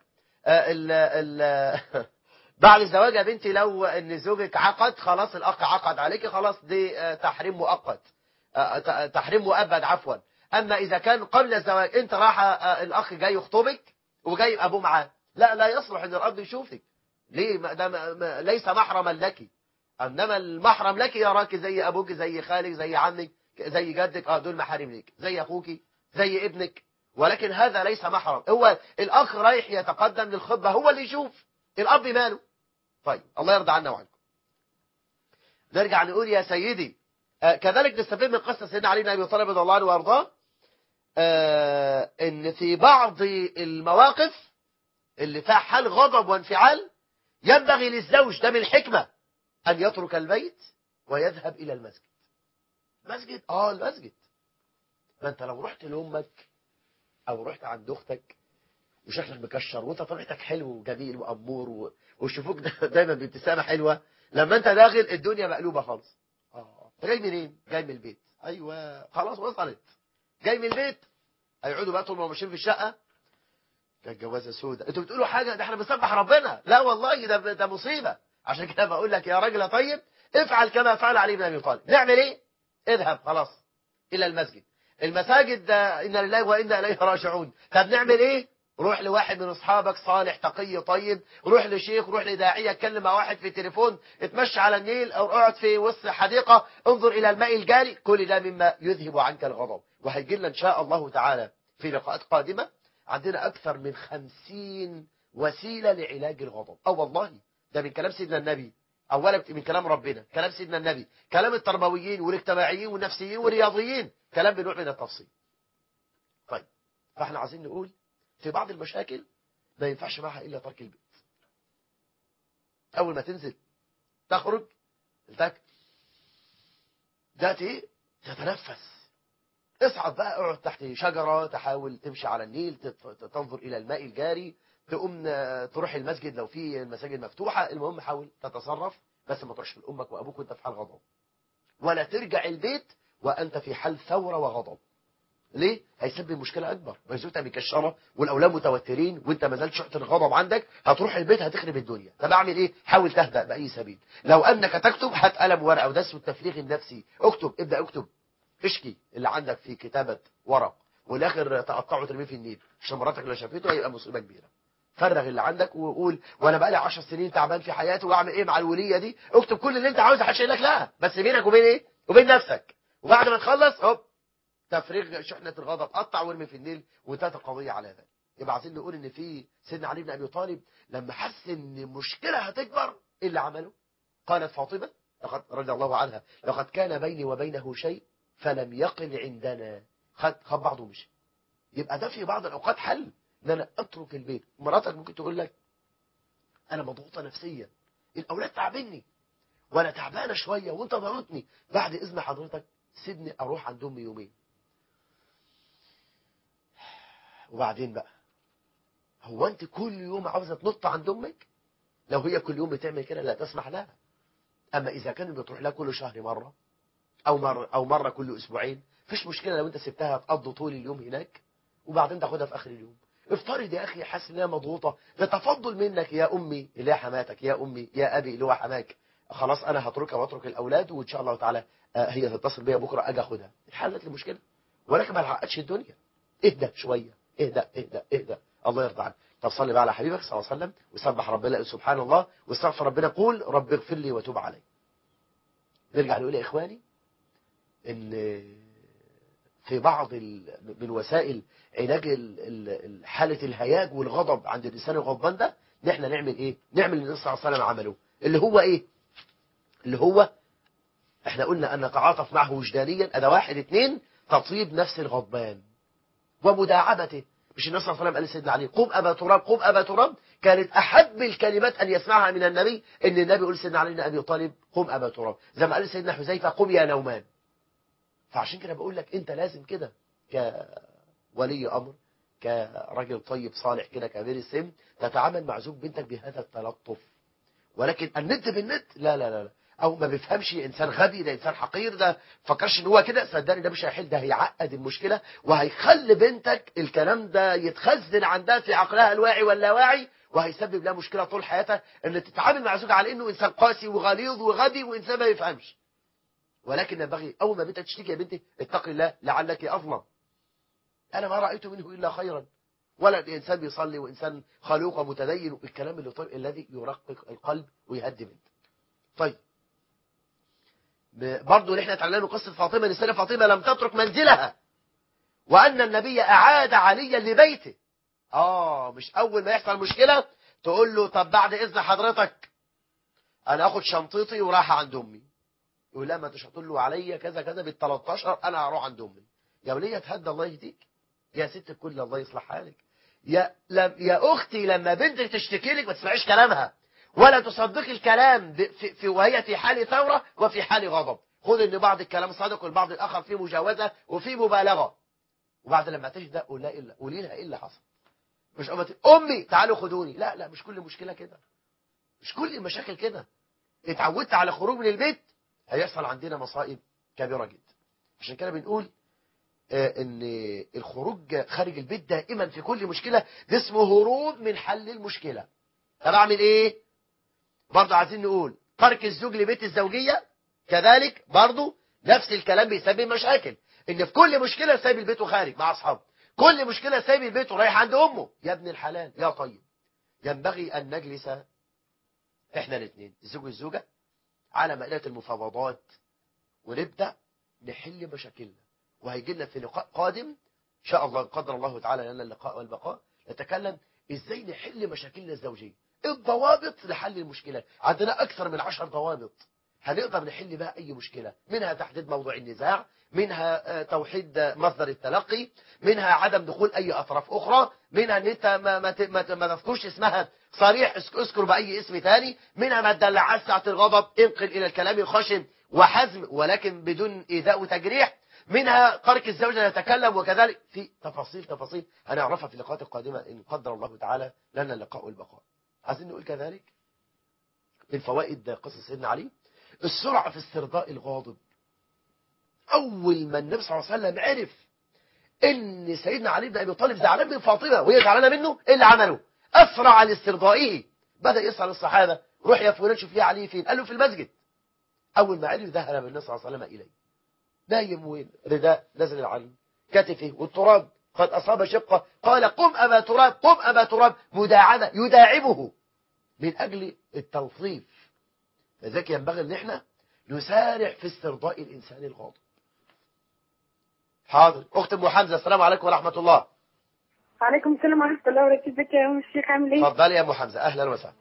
بعد الزواج يا بنتي لو ان زوجك عقد خلاص، الاخ عقد عليك خلاص، دي تحريم مؤقت، تحريم مؤبد عفوا. اما اذا كان قبل الزواج انت راح الاخ جاي يخطبك وجاي ابوه معاه، لا يصلح ان الاب يشوفك. ليه؟ ده ليس محرما لك، انما المحرم لك يراك زي ابوك زي خالك زي عمك زي جدك، دول محارم ليك، زي اخوك زي ابنك، ولكن هذا ليس محرم. هو الاخ رايح يتقدم للخطبه هو اللي يشوف، الاب ماله. طيب الله يرضى عنا وعنكم. نرجع نقول يا سيدي، كذلك نستفيد من قصة سيدنا علي بن ابي طالب رضي الله عنه وارضاه، ان في بعض المواقف اللي فيها حال غضب وانفعال ينبغي للزوج، ده من الحكمة، ان يترك البيت ويذهب الى المسجد. مسجد المسجد. ما انت لو رحت لامك او رحت عند اختك وشكلك مكشر وانت طبيعتك حلو وجميل وامور ويشوفوك دايما بابتسامه حلوه، لما انت داخل الدنيا مقلوبه خالص. جاي منين؟ جاي من البيت. ايوه خلاص وصلت، جاي من البيت. هيقعدوا بقى طول ما ماشيين في الشقه، كانت جوازه سودة، انتوا بتقولوا حاجه، ده احنا بنسبح ربنا. لا والله ده مصيبه. عشان كده بقول لك يا راجل طيب افعل كما فعل علي بن ابي طالب. نعمل ايه؟ اذهب خلاص الى المسجد. المساجد انا لله وانا اليه راجعون. طب نعمل ايه؟ روح لواحد من اصحابك صالح تقي طيب، روح لشيخ، روح لداعيه، اتكلم مع واحد في التليفون، اتمشى على النيل او اقعد في وسط حديقه، انظر الى الماء الجاري. كل ده مما يذهب عنك الغضب. وهيجي لنا ان شاء الله تعالى في لقاءات قادمه عندنا اكثر من 50 وسيله لعلاج الغضب. والله ده من كلام سيدنا النبي، اولا من كلام ربنا، كلام سيدنا النبي، كلام التربويين والاجتماعيين والنفسيين والرياضيين، كلام بنوع من التفصيل. طيب فاحنا عايزين نقول في بعض المشاكل ما ينفعش معها الا ترك البيت. اول ما تنزل تخرج داتي تتنفس، اصعد بقى، اقعد تحت شجرة، تحاول تمشي على النيل، تنظر الى الماء الجاري، تقوم تروح المسجد لو في المساجد مفتوحة. المهم حاول تتصرف، بس ما تروحش لامك وابوك وانت في حال غضب، ولا ترجع البيت وانت في حال ثورة وغضب. ليه؟ هيسبب مشكلة أكبر. زوجتها مكشرة والأولاد متوترين وأنت ما زلت شحنة الغضب عندك، هتروح البيت هتخرب الدنيا. طب أعمل إيه؟ حاول تهدأ بأي سبيل. لو أنك تكتب هات قلم ورقة، وده اسمه التفريغ النفسي. اكتب، ابدأ اكتب، اشكي اللي عندك في كتابة ورق، والآخر تقطعه وترميه في النيل عشان مراتك لو شافته هيبقى مصيبة كبيرة. فرغ اللي عندك وقول وأنا بقالي 10 سنين تعبان في حياتي وأعمل إيه مع الولية دي. اكتب كل اللي أنت عاوزه، محدش يقول لك لا، بس بينك وبين إيه؟ وبين نفسك. وبعد ما تخلص هوب تفريغ شحنة الغضب، قطع وارمي في النيل، وانتهت القضية على ذلك. يبقى عايزين نقول ان في سيدنا علي بن ابي طالب لما حس ان المشكلة هتكبر ايه اللي عمله؟ قالت فاطمة رضي الله عنها لقد كان بيني وبينه شيء فلم يقل عندنا، خد بعضه ومشي. يبقى ده في بعض الاوقات حل، ان انا اترك البيت. مراتك ممكن تقول لك انا مضغوطة نفسيا، الاولاد تعبني وانا تعبانة شوية وانت ضغطني، بعد اذن حضرتك سيبني اروح عند امي يومين. وبعدين بقى هو انت كل يوم عاوزه تنط عند امك؟ لو هي كل يوم بتعمل كده لا تسمح لها. اما اذا كانت بتروح لها كل شهر مره او مره كل اسبوعين، مفيش مشكله لو انت سبتها تقضي طول اليوم هناك وبعدين تاخدها في اخر اليوم. افترض يا اخي حاسس انها مضغوطه، ده تفضل منك يا امي اللي هي حماتك، يا امي يا ابي اللي هو حماك، خلاص انا هتركها واترك الاولاد وان شاء الله تعالى هي تتصل بيا بكره اجي اخدها، حلت المشكله. ولكن ما تعقدش الدنيا، اهدى شويه، اهدى اهدى اهدى، الله يرضى عنك. طب صلي بقى على حبيبك صلى الله عليه وسلم وسبح ربنا سبحان الله واستغفر ربنا، قول رب اغفر لي وتوب علي. نرجع نقول يا اخواني ان في بعض من وسائل علاج حالة الهياج والغضب عند الإنسان الغضبان ده، ان احنا نعمل ايه؟ نعمل اللي النبي صلى الله عليه وسلم عمله، اللي هو ايه؟ اللي هو احنا قلنا ان نتعاطف معه وجدانيا. ادي واحد. اتنين، تطيب نفس الغضبان ومداعبته. مش النبي صلى الله عليه وسلم قال لسيدنا علي قم ابا تراب قم ابا تراب؟ كانت احب الكلمات ان يسمعها من النبي ان النبي يقول سيدنا علي بن ابي طالب قم ابا تراب، زي ما قال سيدنا حذيفه قم يا نومان. فعشان كده بقول لك انت لازم كده كولي امر، كراجل طيب صالح كده كبير السن، تتعامل مع زوج بنتك بهذا التلطف. ولكن الند بالند لا لا لا لا. او ما بيفهمش، انسان غبي، ده انسان حقير، ده فكرش ان هو كده، صدقني ده مش هيحل، ده هيعقد المشكله وهيخلي بنتك الكلام ده يتخزن عندها في عقلها الواعي واللاواعي، وهيسبب لها مشكله طول حياتها ان تتعامل مع زوجها على انه انسان قاسي وغليظ وغبي وانسان ما يفهمش. ولكن ينبغي اول ما بنتك تشتكي يا بنتي اتقي الله لعلك اظلم. انا ما رايت منه الا خيرا، ولا الانسان بيصلي وانسان خلوق ومتدين، الكلام الذي يرقق القلب ويهدي بنت. طيب برضه نحن اتعلمنا قصه فاطمه، ان فاطمه لم تترك منزلها، وان النبي اعاد عليا لبيته. مش اول ما يحصل مشكله تقول له طب بعد اذن حضرتك انا اخد شنطتي ورايحه عند امي. يقول لا ما انتش هتقول له عليا كذا كذا بال 13 انا هروح عند امي. يا وليه تهدى الله يهديك، يا ست الكل الله يصلح حالك. يا اختي لما بنتك تشتكي لك ما تسمعيش كلامها ولا تصدقي الكلام وهي في حال ثوره وفي حال غضب. خذ ان بعض الكلام صادق والبعض الاخر فيه مجاوزه وفيه مبالغه. وبعد لما تهدى قولي لها ايه اللي حصل. مش امي تعالوا خدوني، لا لا، مش كل مشكله كده، مش كل المشاكل كده. اتعودت على خروج من البيت هيحصل عندنا مصائب كبيره جدا. عشان كده بنقول ان الخروج خارج البيت دائما في كل مشكله ده اسمه هروب من حل المشكله. طب اعمل ايه؟ برضه عايزين نقول ترك الزوج لبيت الزوجيه كذلك برضه نفس الكلام بيسبب مشاكل، ان في كل مشكله سايب البيت وخارج مع اصحابه، كل مشكله سايب البيت ورايح عند امه. يا ابن الحلال يا طيب، ينبغي ان نجلس احنا الاثنين الزوج والزوجه على مائده المفاوضات ونبدا نحل مشاكلنا. وهيجي لنا في لقاء قادم ان شاء الله قدر الله تعالى لنا اللقاء والبقاء نتكلم ازاي نحل مشاكلنا الزوجيه، الضوابط لحل المشكلات. عندنا اكثر من 10 ضوابط هنقدر نحل بها اي مشكله، منها تحديد موضوع النزاع، منها توحيد مصدر التلقي، منها عدم دخول اي اطراف اخرى، منها ان انت ما تذكرش اسمها صريح، اذكر باي اسم ثاني، منها ما تدلعش ساعه الغضب، انقل الى الكلام الخشن وحزم ولكن بدون ايذاء وتجريح، منها ترك الزوجة نتكلم، وكذلك في تفاصيل هنعرفها في اللقاءات القادمة إن قدر الله تعالى لنا اللقاء والبقاء. عايزين نقول كذلك من فوائد قصة سيدنا علي السرعة في استرضاء الغاضب. أول ما النبي صلى الله عليه وسلم عرف إن سيدنا علي بن أبي طالب زعلان من فاطمة وهي زعلانة منه، إيه اللي عمله؟ أسرع لاسترضائه، بدأ يسأل الصحابة روح يا فلان شوف لي علي فين؟ قال له في المسجد. أول ما عرف ذهب النبي صلى الله عليه وسلم إليه، نايم وين؟ رداء نزل عليه كتفه والتراب قد أصاب شقة، قال قم أبا تراب قم أبا تراب، مداعبة يداعبه من أجل التلطيف. لذلك ينبغي أن احنا نسارع في استرضاء الإنسان الغاضب. حاضر. أخت أم حمزة السلام عليكم ورحمة الله. وعليكم السلام ورحمة الله وبركاته. ازيك يا أم الشيخ عامل ايه؟ اتفضلي يا أم حمزة، أهلا وسهلا.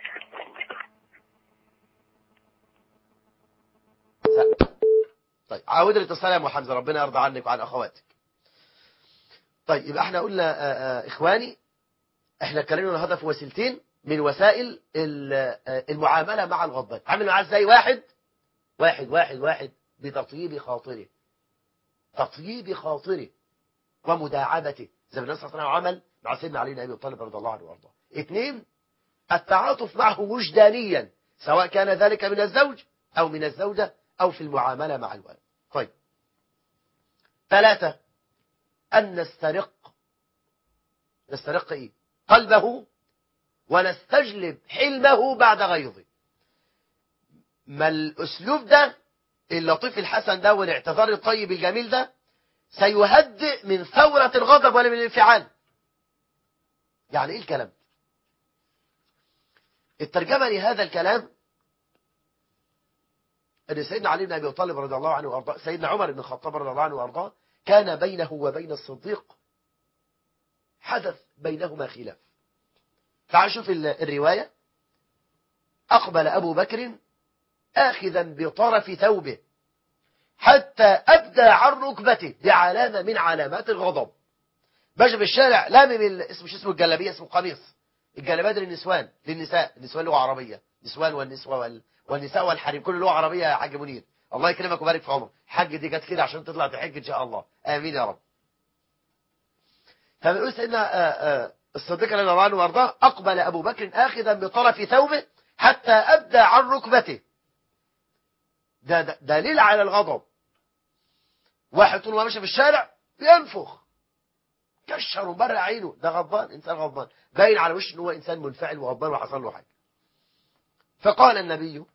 طيب عاود الاتصال يا أم حمزة، ربنا يرضى عنك وعن أخواتك. طيب يبقى احنا قلنا إخواني احنا اتكلمنا النهارده في وسيلتين من وسائل المعاملة مع الغضبان. عامل معاه ازاي؟ واحد بتطييب خاطره، تطييب خاطره ومداعبته زي ما النبي صلى الله عليه وسلم عمل مع سيدنا علي بن ابي طالب رضي الله عنه وارضاه. 2 التعاطف معه وجدانيا سواء كان ذلك من الزوج او من الزوجة او في المعاملة مع الوالد. طيب 3 ان نسترق ايه؟ قلبه ونستجلب حلمه بعد غيظه. ما الأسلوب ده اللطيف الحسن ده والاعتذار الطيب الجميل ده سيهدئ من ثورة الغضب ولا من الانفعال. يعني ايه الكلام؟ الترجمة لهذا الكلام ان سيدنا علي بن ابي طالب رضي الله عنه وارضاه، سيدنا عمر بن الخطاب رضي الله عنه وارضاه كان بينه وبين الصديق حدث بينهما خلاف. تعال شوف الرواية. أقبل أبو بكر آخذا بطرف ثوبه حتى أبدى عن ركبته، دي علامة من علامات الغضب. ماشي في الشارع لامم اسمه الجلابية، اسمه قميص. الجلابية دي للنسوان، للنساء، النسوان لغة عربية، نسوان والنسوة والنساء والحريم، كل لغة عربية يا حاج منير. الله يكرمك ويبارك في عمرك. حج دي جت كده عشان تطلع تحج إن شاء الله، آمين يا رب. فبيقول سيدنا الصديق رضي الله عنه وارضاه: أقبل أبو بكر آخذا بطرف ثوبه حتى أبدى عن ركبته. ده دليل على الغضب. واحد طول ما ماشي في الشارع بينفخ كشر وبرع عينه، ده غضبان، إنسان غضبان، باين على وشه إن هو إنسان منفعل وغضبان وحصل له حاجة. فقال النبي: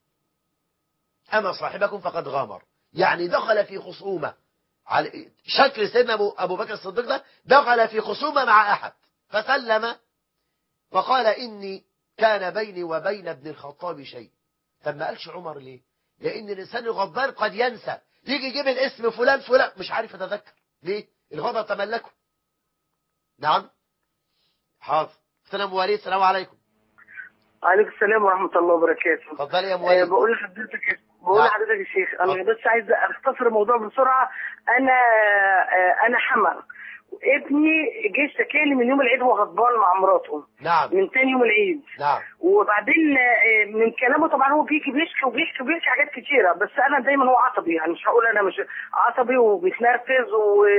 أما صاحبكم فقد غامر، يعني دخل في خصومة. على شكل سيدنا أبو بكر الصديق ده دخل في خصومة مع أحد فسلم وقال: إني كان بيني وبين ابن الخطاب شيء. طب ما قالش عمر ليه؟ لأن الإنسان الغضبان قد ينسى، يجي يجيب الاسم فلان فلان مش عارف يتذكر ليه؟ الغضب تملكه. نعم. حاضر. سلام وليد، السلام عليكم. عليكم السلام ورحمة الله وبركاته. اتفضل يا وليد. بقول لحضرتك يا شيخ، أنا بس عايز أختصر الموضوع بسرعة. أنا حمل ابني جه اشتكى لي من يوم العيد وهو غضبان مع مراته. نعم. من تاني يوم العيد. نعم. وبعدين من كلامه طبعا هو بيجي بيحكي حاجات كتيرة، بس أنا دايما هو عصبي، يعني مش هقول أنا مش عصبي وبيتنرفز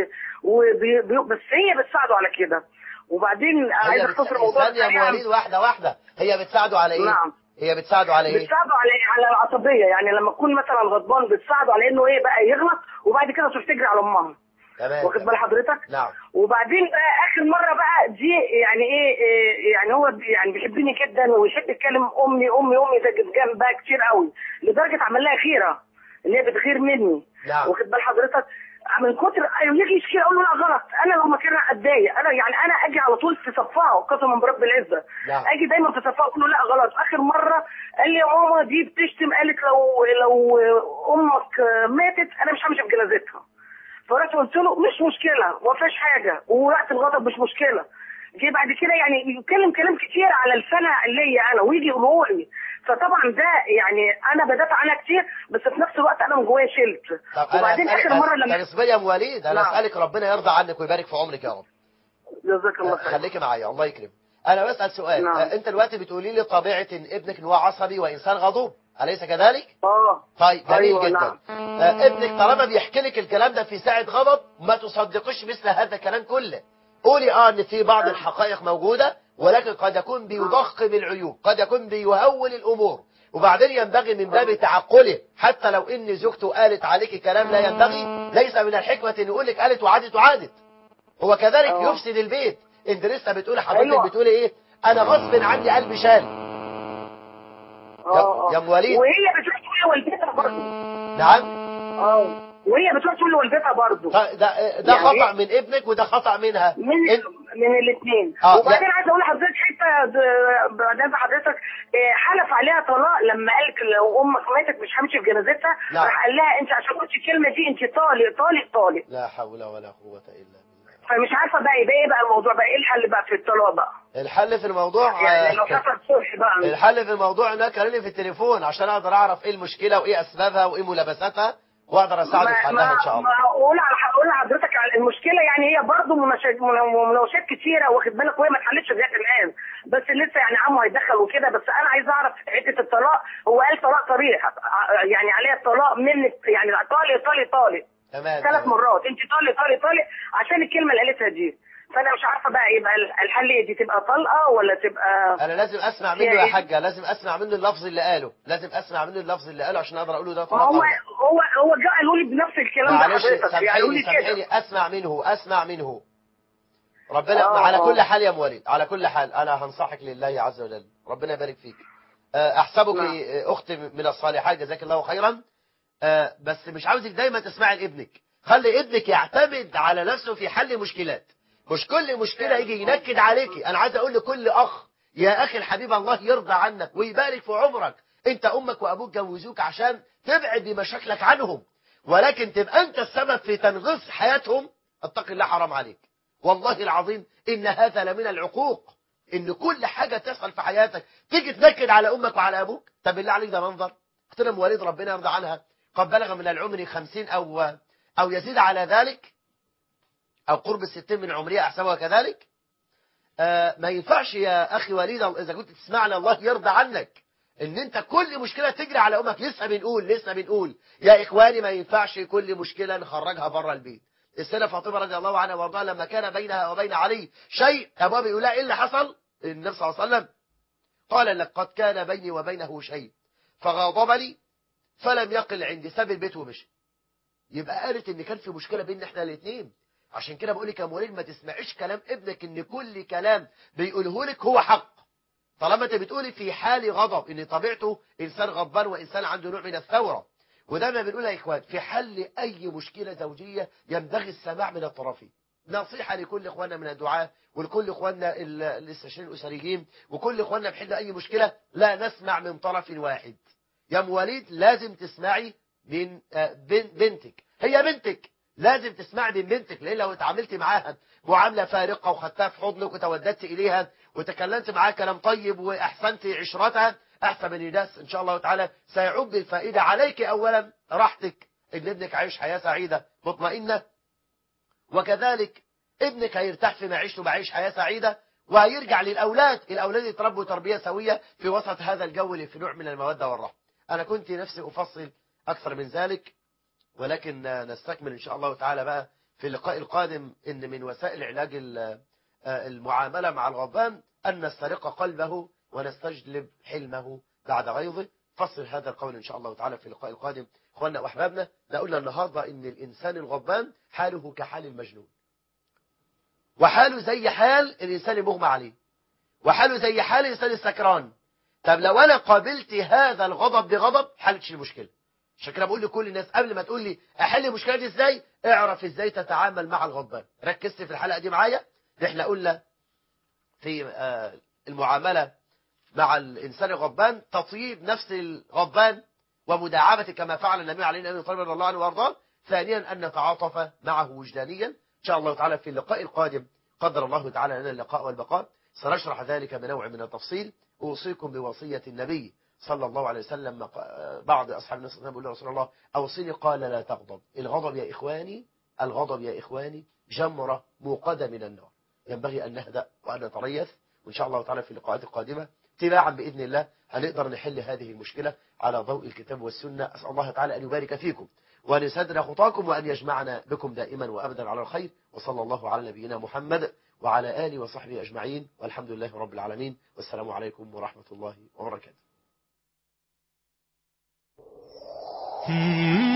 بس هي بتساعده على كده. وبعدين عايز اختصر الموضوع ثانية يا وليد، واحدة. هي بتساعده على ايه؟ نعم. هي بتساعده على ايه؟ بتساعده على العصبية، يعني لما تكون مثلا غضبان بتساعده على انه ايه بقى يغلط وبعد كده تروح تجري على امها. تمام. واخد بال حضرتك؟ نعم. وبعدين بقى اخر مرة بقى دي يعني ايه يعني هو يعني بيحبني جدا ويحب يتكلم امي امي امي ده جنبها كتير قوي، لدرجة عمل لها خيرة ان هي بتغير مني. نعم. واخد بال حضرتك؟ من كتر يجي يشكي اقول له لا غلط، انا لو مكانها اتضايق، انا اجي على طول في صفها قسما برب العزه. نعم. اجي دايما في صفها اقول له لا غلط. اخر مره قال لي يا ماما دي بتشتم، قالت لو امك ماتت انا مش همشي في جنازتها. فرحت قلت له مش مشكله ما فيش حاجه، ووقت الغضب مش مشكله. جه بعد كده يعني يتكلم كلام كتير على لسانها ليا انا ويجي يقوله لي، فطبعا ده يعني انا بدافع عنها كتير، بس في نفس الوقت انا من جوايا شلت. وبعدين اخر مره لما اصبري يا ام وليد، انا نعم. اسالك ربنا يرضى عنك ويبارك في عمرك يا رب. جزاك الله خير. خليكي معايا الله يكرمك. انا بسال سؤال. نعم. انت دلوقتي بتقولي لي طبيعه ان ابنك ان هو عصبي وانسان غضوب، اليس كذلك؟ طيب جميل. أيوة جدا. نعم. ابنك طالما بيحكي لك الكلام ده في ساعه غضب ما تصدقش مثل هذا الكلام كله. قولي ان في بعض الحقائق موجوده، ولكن قد يكون بيضخم العيوب، قد يكون بيهول الامور. وبعدين ينبغي من باب تعقله، حتى لو ان زوجته قالت عليك كلام لا ينبغي، ليس من الحكمه ان يقول لك قالت وعادت. هو كذلك يفسد البيت. انت لسه بتقولي حضرتك أيوة. بتقولي ايه؟ انا غصب عني قلبي شال. يا ام وليد. وهي بتروح تقول لوالدتها برضه. نعم. وهي بتروح تقول لوالدتها برضه. ده يعني خطأ من ابنك وده خطأ منها. من الاثنين. وبعدين عايز اقول لحضرتك حته بعدين حضرتك حلف عليها طلاق لما قالك لو امك ماتت مش همشي في جنازتها. راح قال لها انت عشان قلتي الكلمه دي انت طالق. لا حول ولا قوه الا بالله. فمش عارفه بقى يبقى ايه بقى الموضوع بقى، ايه الحل بقى في الطلاق بقى؟ الحل في الموضوع يعني لو حصل صلح بقى. الحل في الموضوع انك كلمني في التليفون عشان اقدر اعرف ايه المشكله وايه اسبابها وايه ملابساتها واقدر اساعدك في حلها ان شاء الله. اقول لحضرتك على المشكله، يعني هي برضه مناوشات كتيره واخد بالك، وهي ما اتحلتش لغايه الان، بس لسه يعني عمه هيتدخل وكده. بس انا عايز اعرف حته الطلاق، هو قال طلاق صريح يعني عليها الطلاق من يعني طالق تمام 3 مرات، انت طالق عشان الكلمه اللي قالتها دي. فانا مش عارفه بقى يبقى الحل ايه، دي تبقى طلقه ولا تبقى. انا لازم اسمع منه يا حاجه، لازم اسمع منه اللفظ اللي قاله، عشان اقدر اقوله ده طلاق. هو جه قالوا لي بنفس الكلام ده حضرتك، سامحيني اسمع منه ربنا. على كل حال يا وليد، على كل حال انا هنصحك لله عز وجل، ربنا يبارك فيك. احسبك اخت من الصالحات، جزاك الله خيرا. بس مش عاوزك دايما تسمعي لابنك، خلي ابنك يعتمد على نفسه في حل مشكلات، مش كل مشكلة يجي ينكد عليكي. انا عايز اقول لكل اخ يا اخي الحبيب الله يرضى عنك ويبارك في عمرك، انت امك وابوك جوزوك عشان تبعد بمشاكلك عنهم، ولكن تبقى أنت السبب في تنغيص حياتهم، اتق الله حرام عليك. والله العظيم إن هذا لمن العقوق، إن كل حاجة تحصل في حياتك تيجي تنكد على أمك وعلى أبوك. طب بالله عليك ده منظر. اختنا أم وليد ربنا يرضى عنها قد بلغ من العمر 50 أو يزيد على ذلك، أو قرب 60 من عمرها أحسبها كذلك. ما ينفعش يا أخي وليد إذا كنت تسمعني الله يرضى عنك إن أنت كل مشكلة تجري على أمك. لسه بنقول يا إخواني ما ينفعش كل مشكلة نخرجها بره البيت. السيدة فاطمة رضي الله عنها وارضاها لما كان بينها وبين علي شيء، أبوها بيقول لها إيه اللي حصل؟ النبي صلى الله عليه وسلم قال لقد كان بيني وبينه شيء فغاضبني فلم يقل عندي، ساب البيت ومشي. يبقى قالت إن كان في مشكلة بيننا إحنا الاثنين. عشان كده بقول لك يا مولين ما تسمعيش كلام ابنك إن كل كلام بيقوله لك هو حق. طالما انت بتقولي في حال غضب ان طبيعته انسان غضبان وانسان عنده نوع من الثوره، وده ما بنقولها يا اخوان في حل اي مشكله زوجيه ينبغي السماع من الطرفين. نصيحه لكل اخواننا من الدعاة ولكل اخواننا الاستشاريين الاسريين وكل اخواننا بحل اي مشكله، لا نسمع من طرف واحد. يا ام وليد لازم تسمعي من بنتك، هي بنتك لازم تسمعي من بنتك، لان لو اتعاملت معاها معامله فارقه وخدتها في حضنك وتوددت اليها وتكلمت معاها كلام طيب واحسنت عشرتها، احسن من الناس ان شاء الله تعالى سيعود بالفائده عليك. اولا راحتك ان ابنك عايش حياه سعيده مطمئنه، وكذلك ابنك هيرتاح في معيشته وعيش حياه سعيده، وهيرجع للاولاد يتربوا تربيه سويه في وسط هذا الجو اللي في نوع من الموده والرحمه. انا كنت نفسي افصل اكثر من ذلك، ولكن نستكمل إن شاء الله تعالى بقى في اللقاء القادم. إن من وسائل علاج المعاملة مع الغضبان أن نسترق قلبه ونستجلب حلمه بعد غيظه. فصل هذا القول إن شاء الله تعالى في اللقاء القادم. أخواننا وأحبابنا، قلنا النهاردة إن الإنسان الغضبان حاله كحال المجنون، وحاله زي حال الإنسان المغمى عليه، وحاله زي حال الإنسان السكران. طب لو أنا قابلت هذا الغضب بغضب حلتش المشكلة. عشان كده بقول لكل الناس قبل ما تقول لي احل المشكله دي ازاي، اعرف ازاي تتعامل مع الغضبان. ركزت في الحلقه دي معايا. احنا قلنا في المعامله مع الانسان الغضبان تطيب نفس الغضبان ومداعبه كما فعل النبي عليه الصلاه والسلام رضي الله عنه وارضاه. ثانيا ان نتعاطف معه وجدانيا. ان شاء الله تعالى في اللقاء القادم قدر الله تعالى لنا اللقاء والبقاء سنشرح ذلك بنوع من التفصيل. اوصيكم بوصيه النبي صلى الله عليه وسلم. بعض أصحاب النبي صلى الله عليه وسلم يقول له رسول الله أوصيني، قال لا تغضب. الغضب يا إخواني جمرة موقدة من النار. ينبغي أن نهدأ وأن نتريث، وإن شاء الله تعالى في اللقاءات القادمة تباعا بإذن الله هنقدر نحل هذه المشكلة على ضوء الكتاب والسنة. أسأل الله تعالى أن يبارك فيكم وأن يسدد خطاكم وأن يجمعنا بكم دائما وأبدا على الخير. وصلى الله على نبينا محمد وعلى آله وصحبه أجمعين، والحمد لله رب العالمين، والسلام عليكم ورحمة الله وبركاته.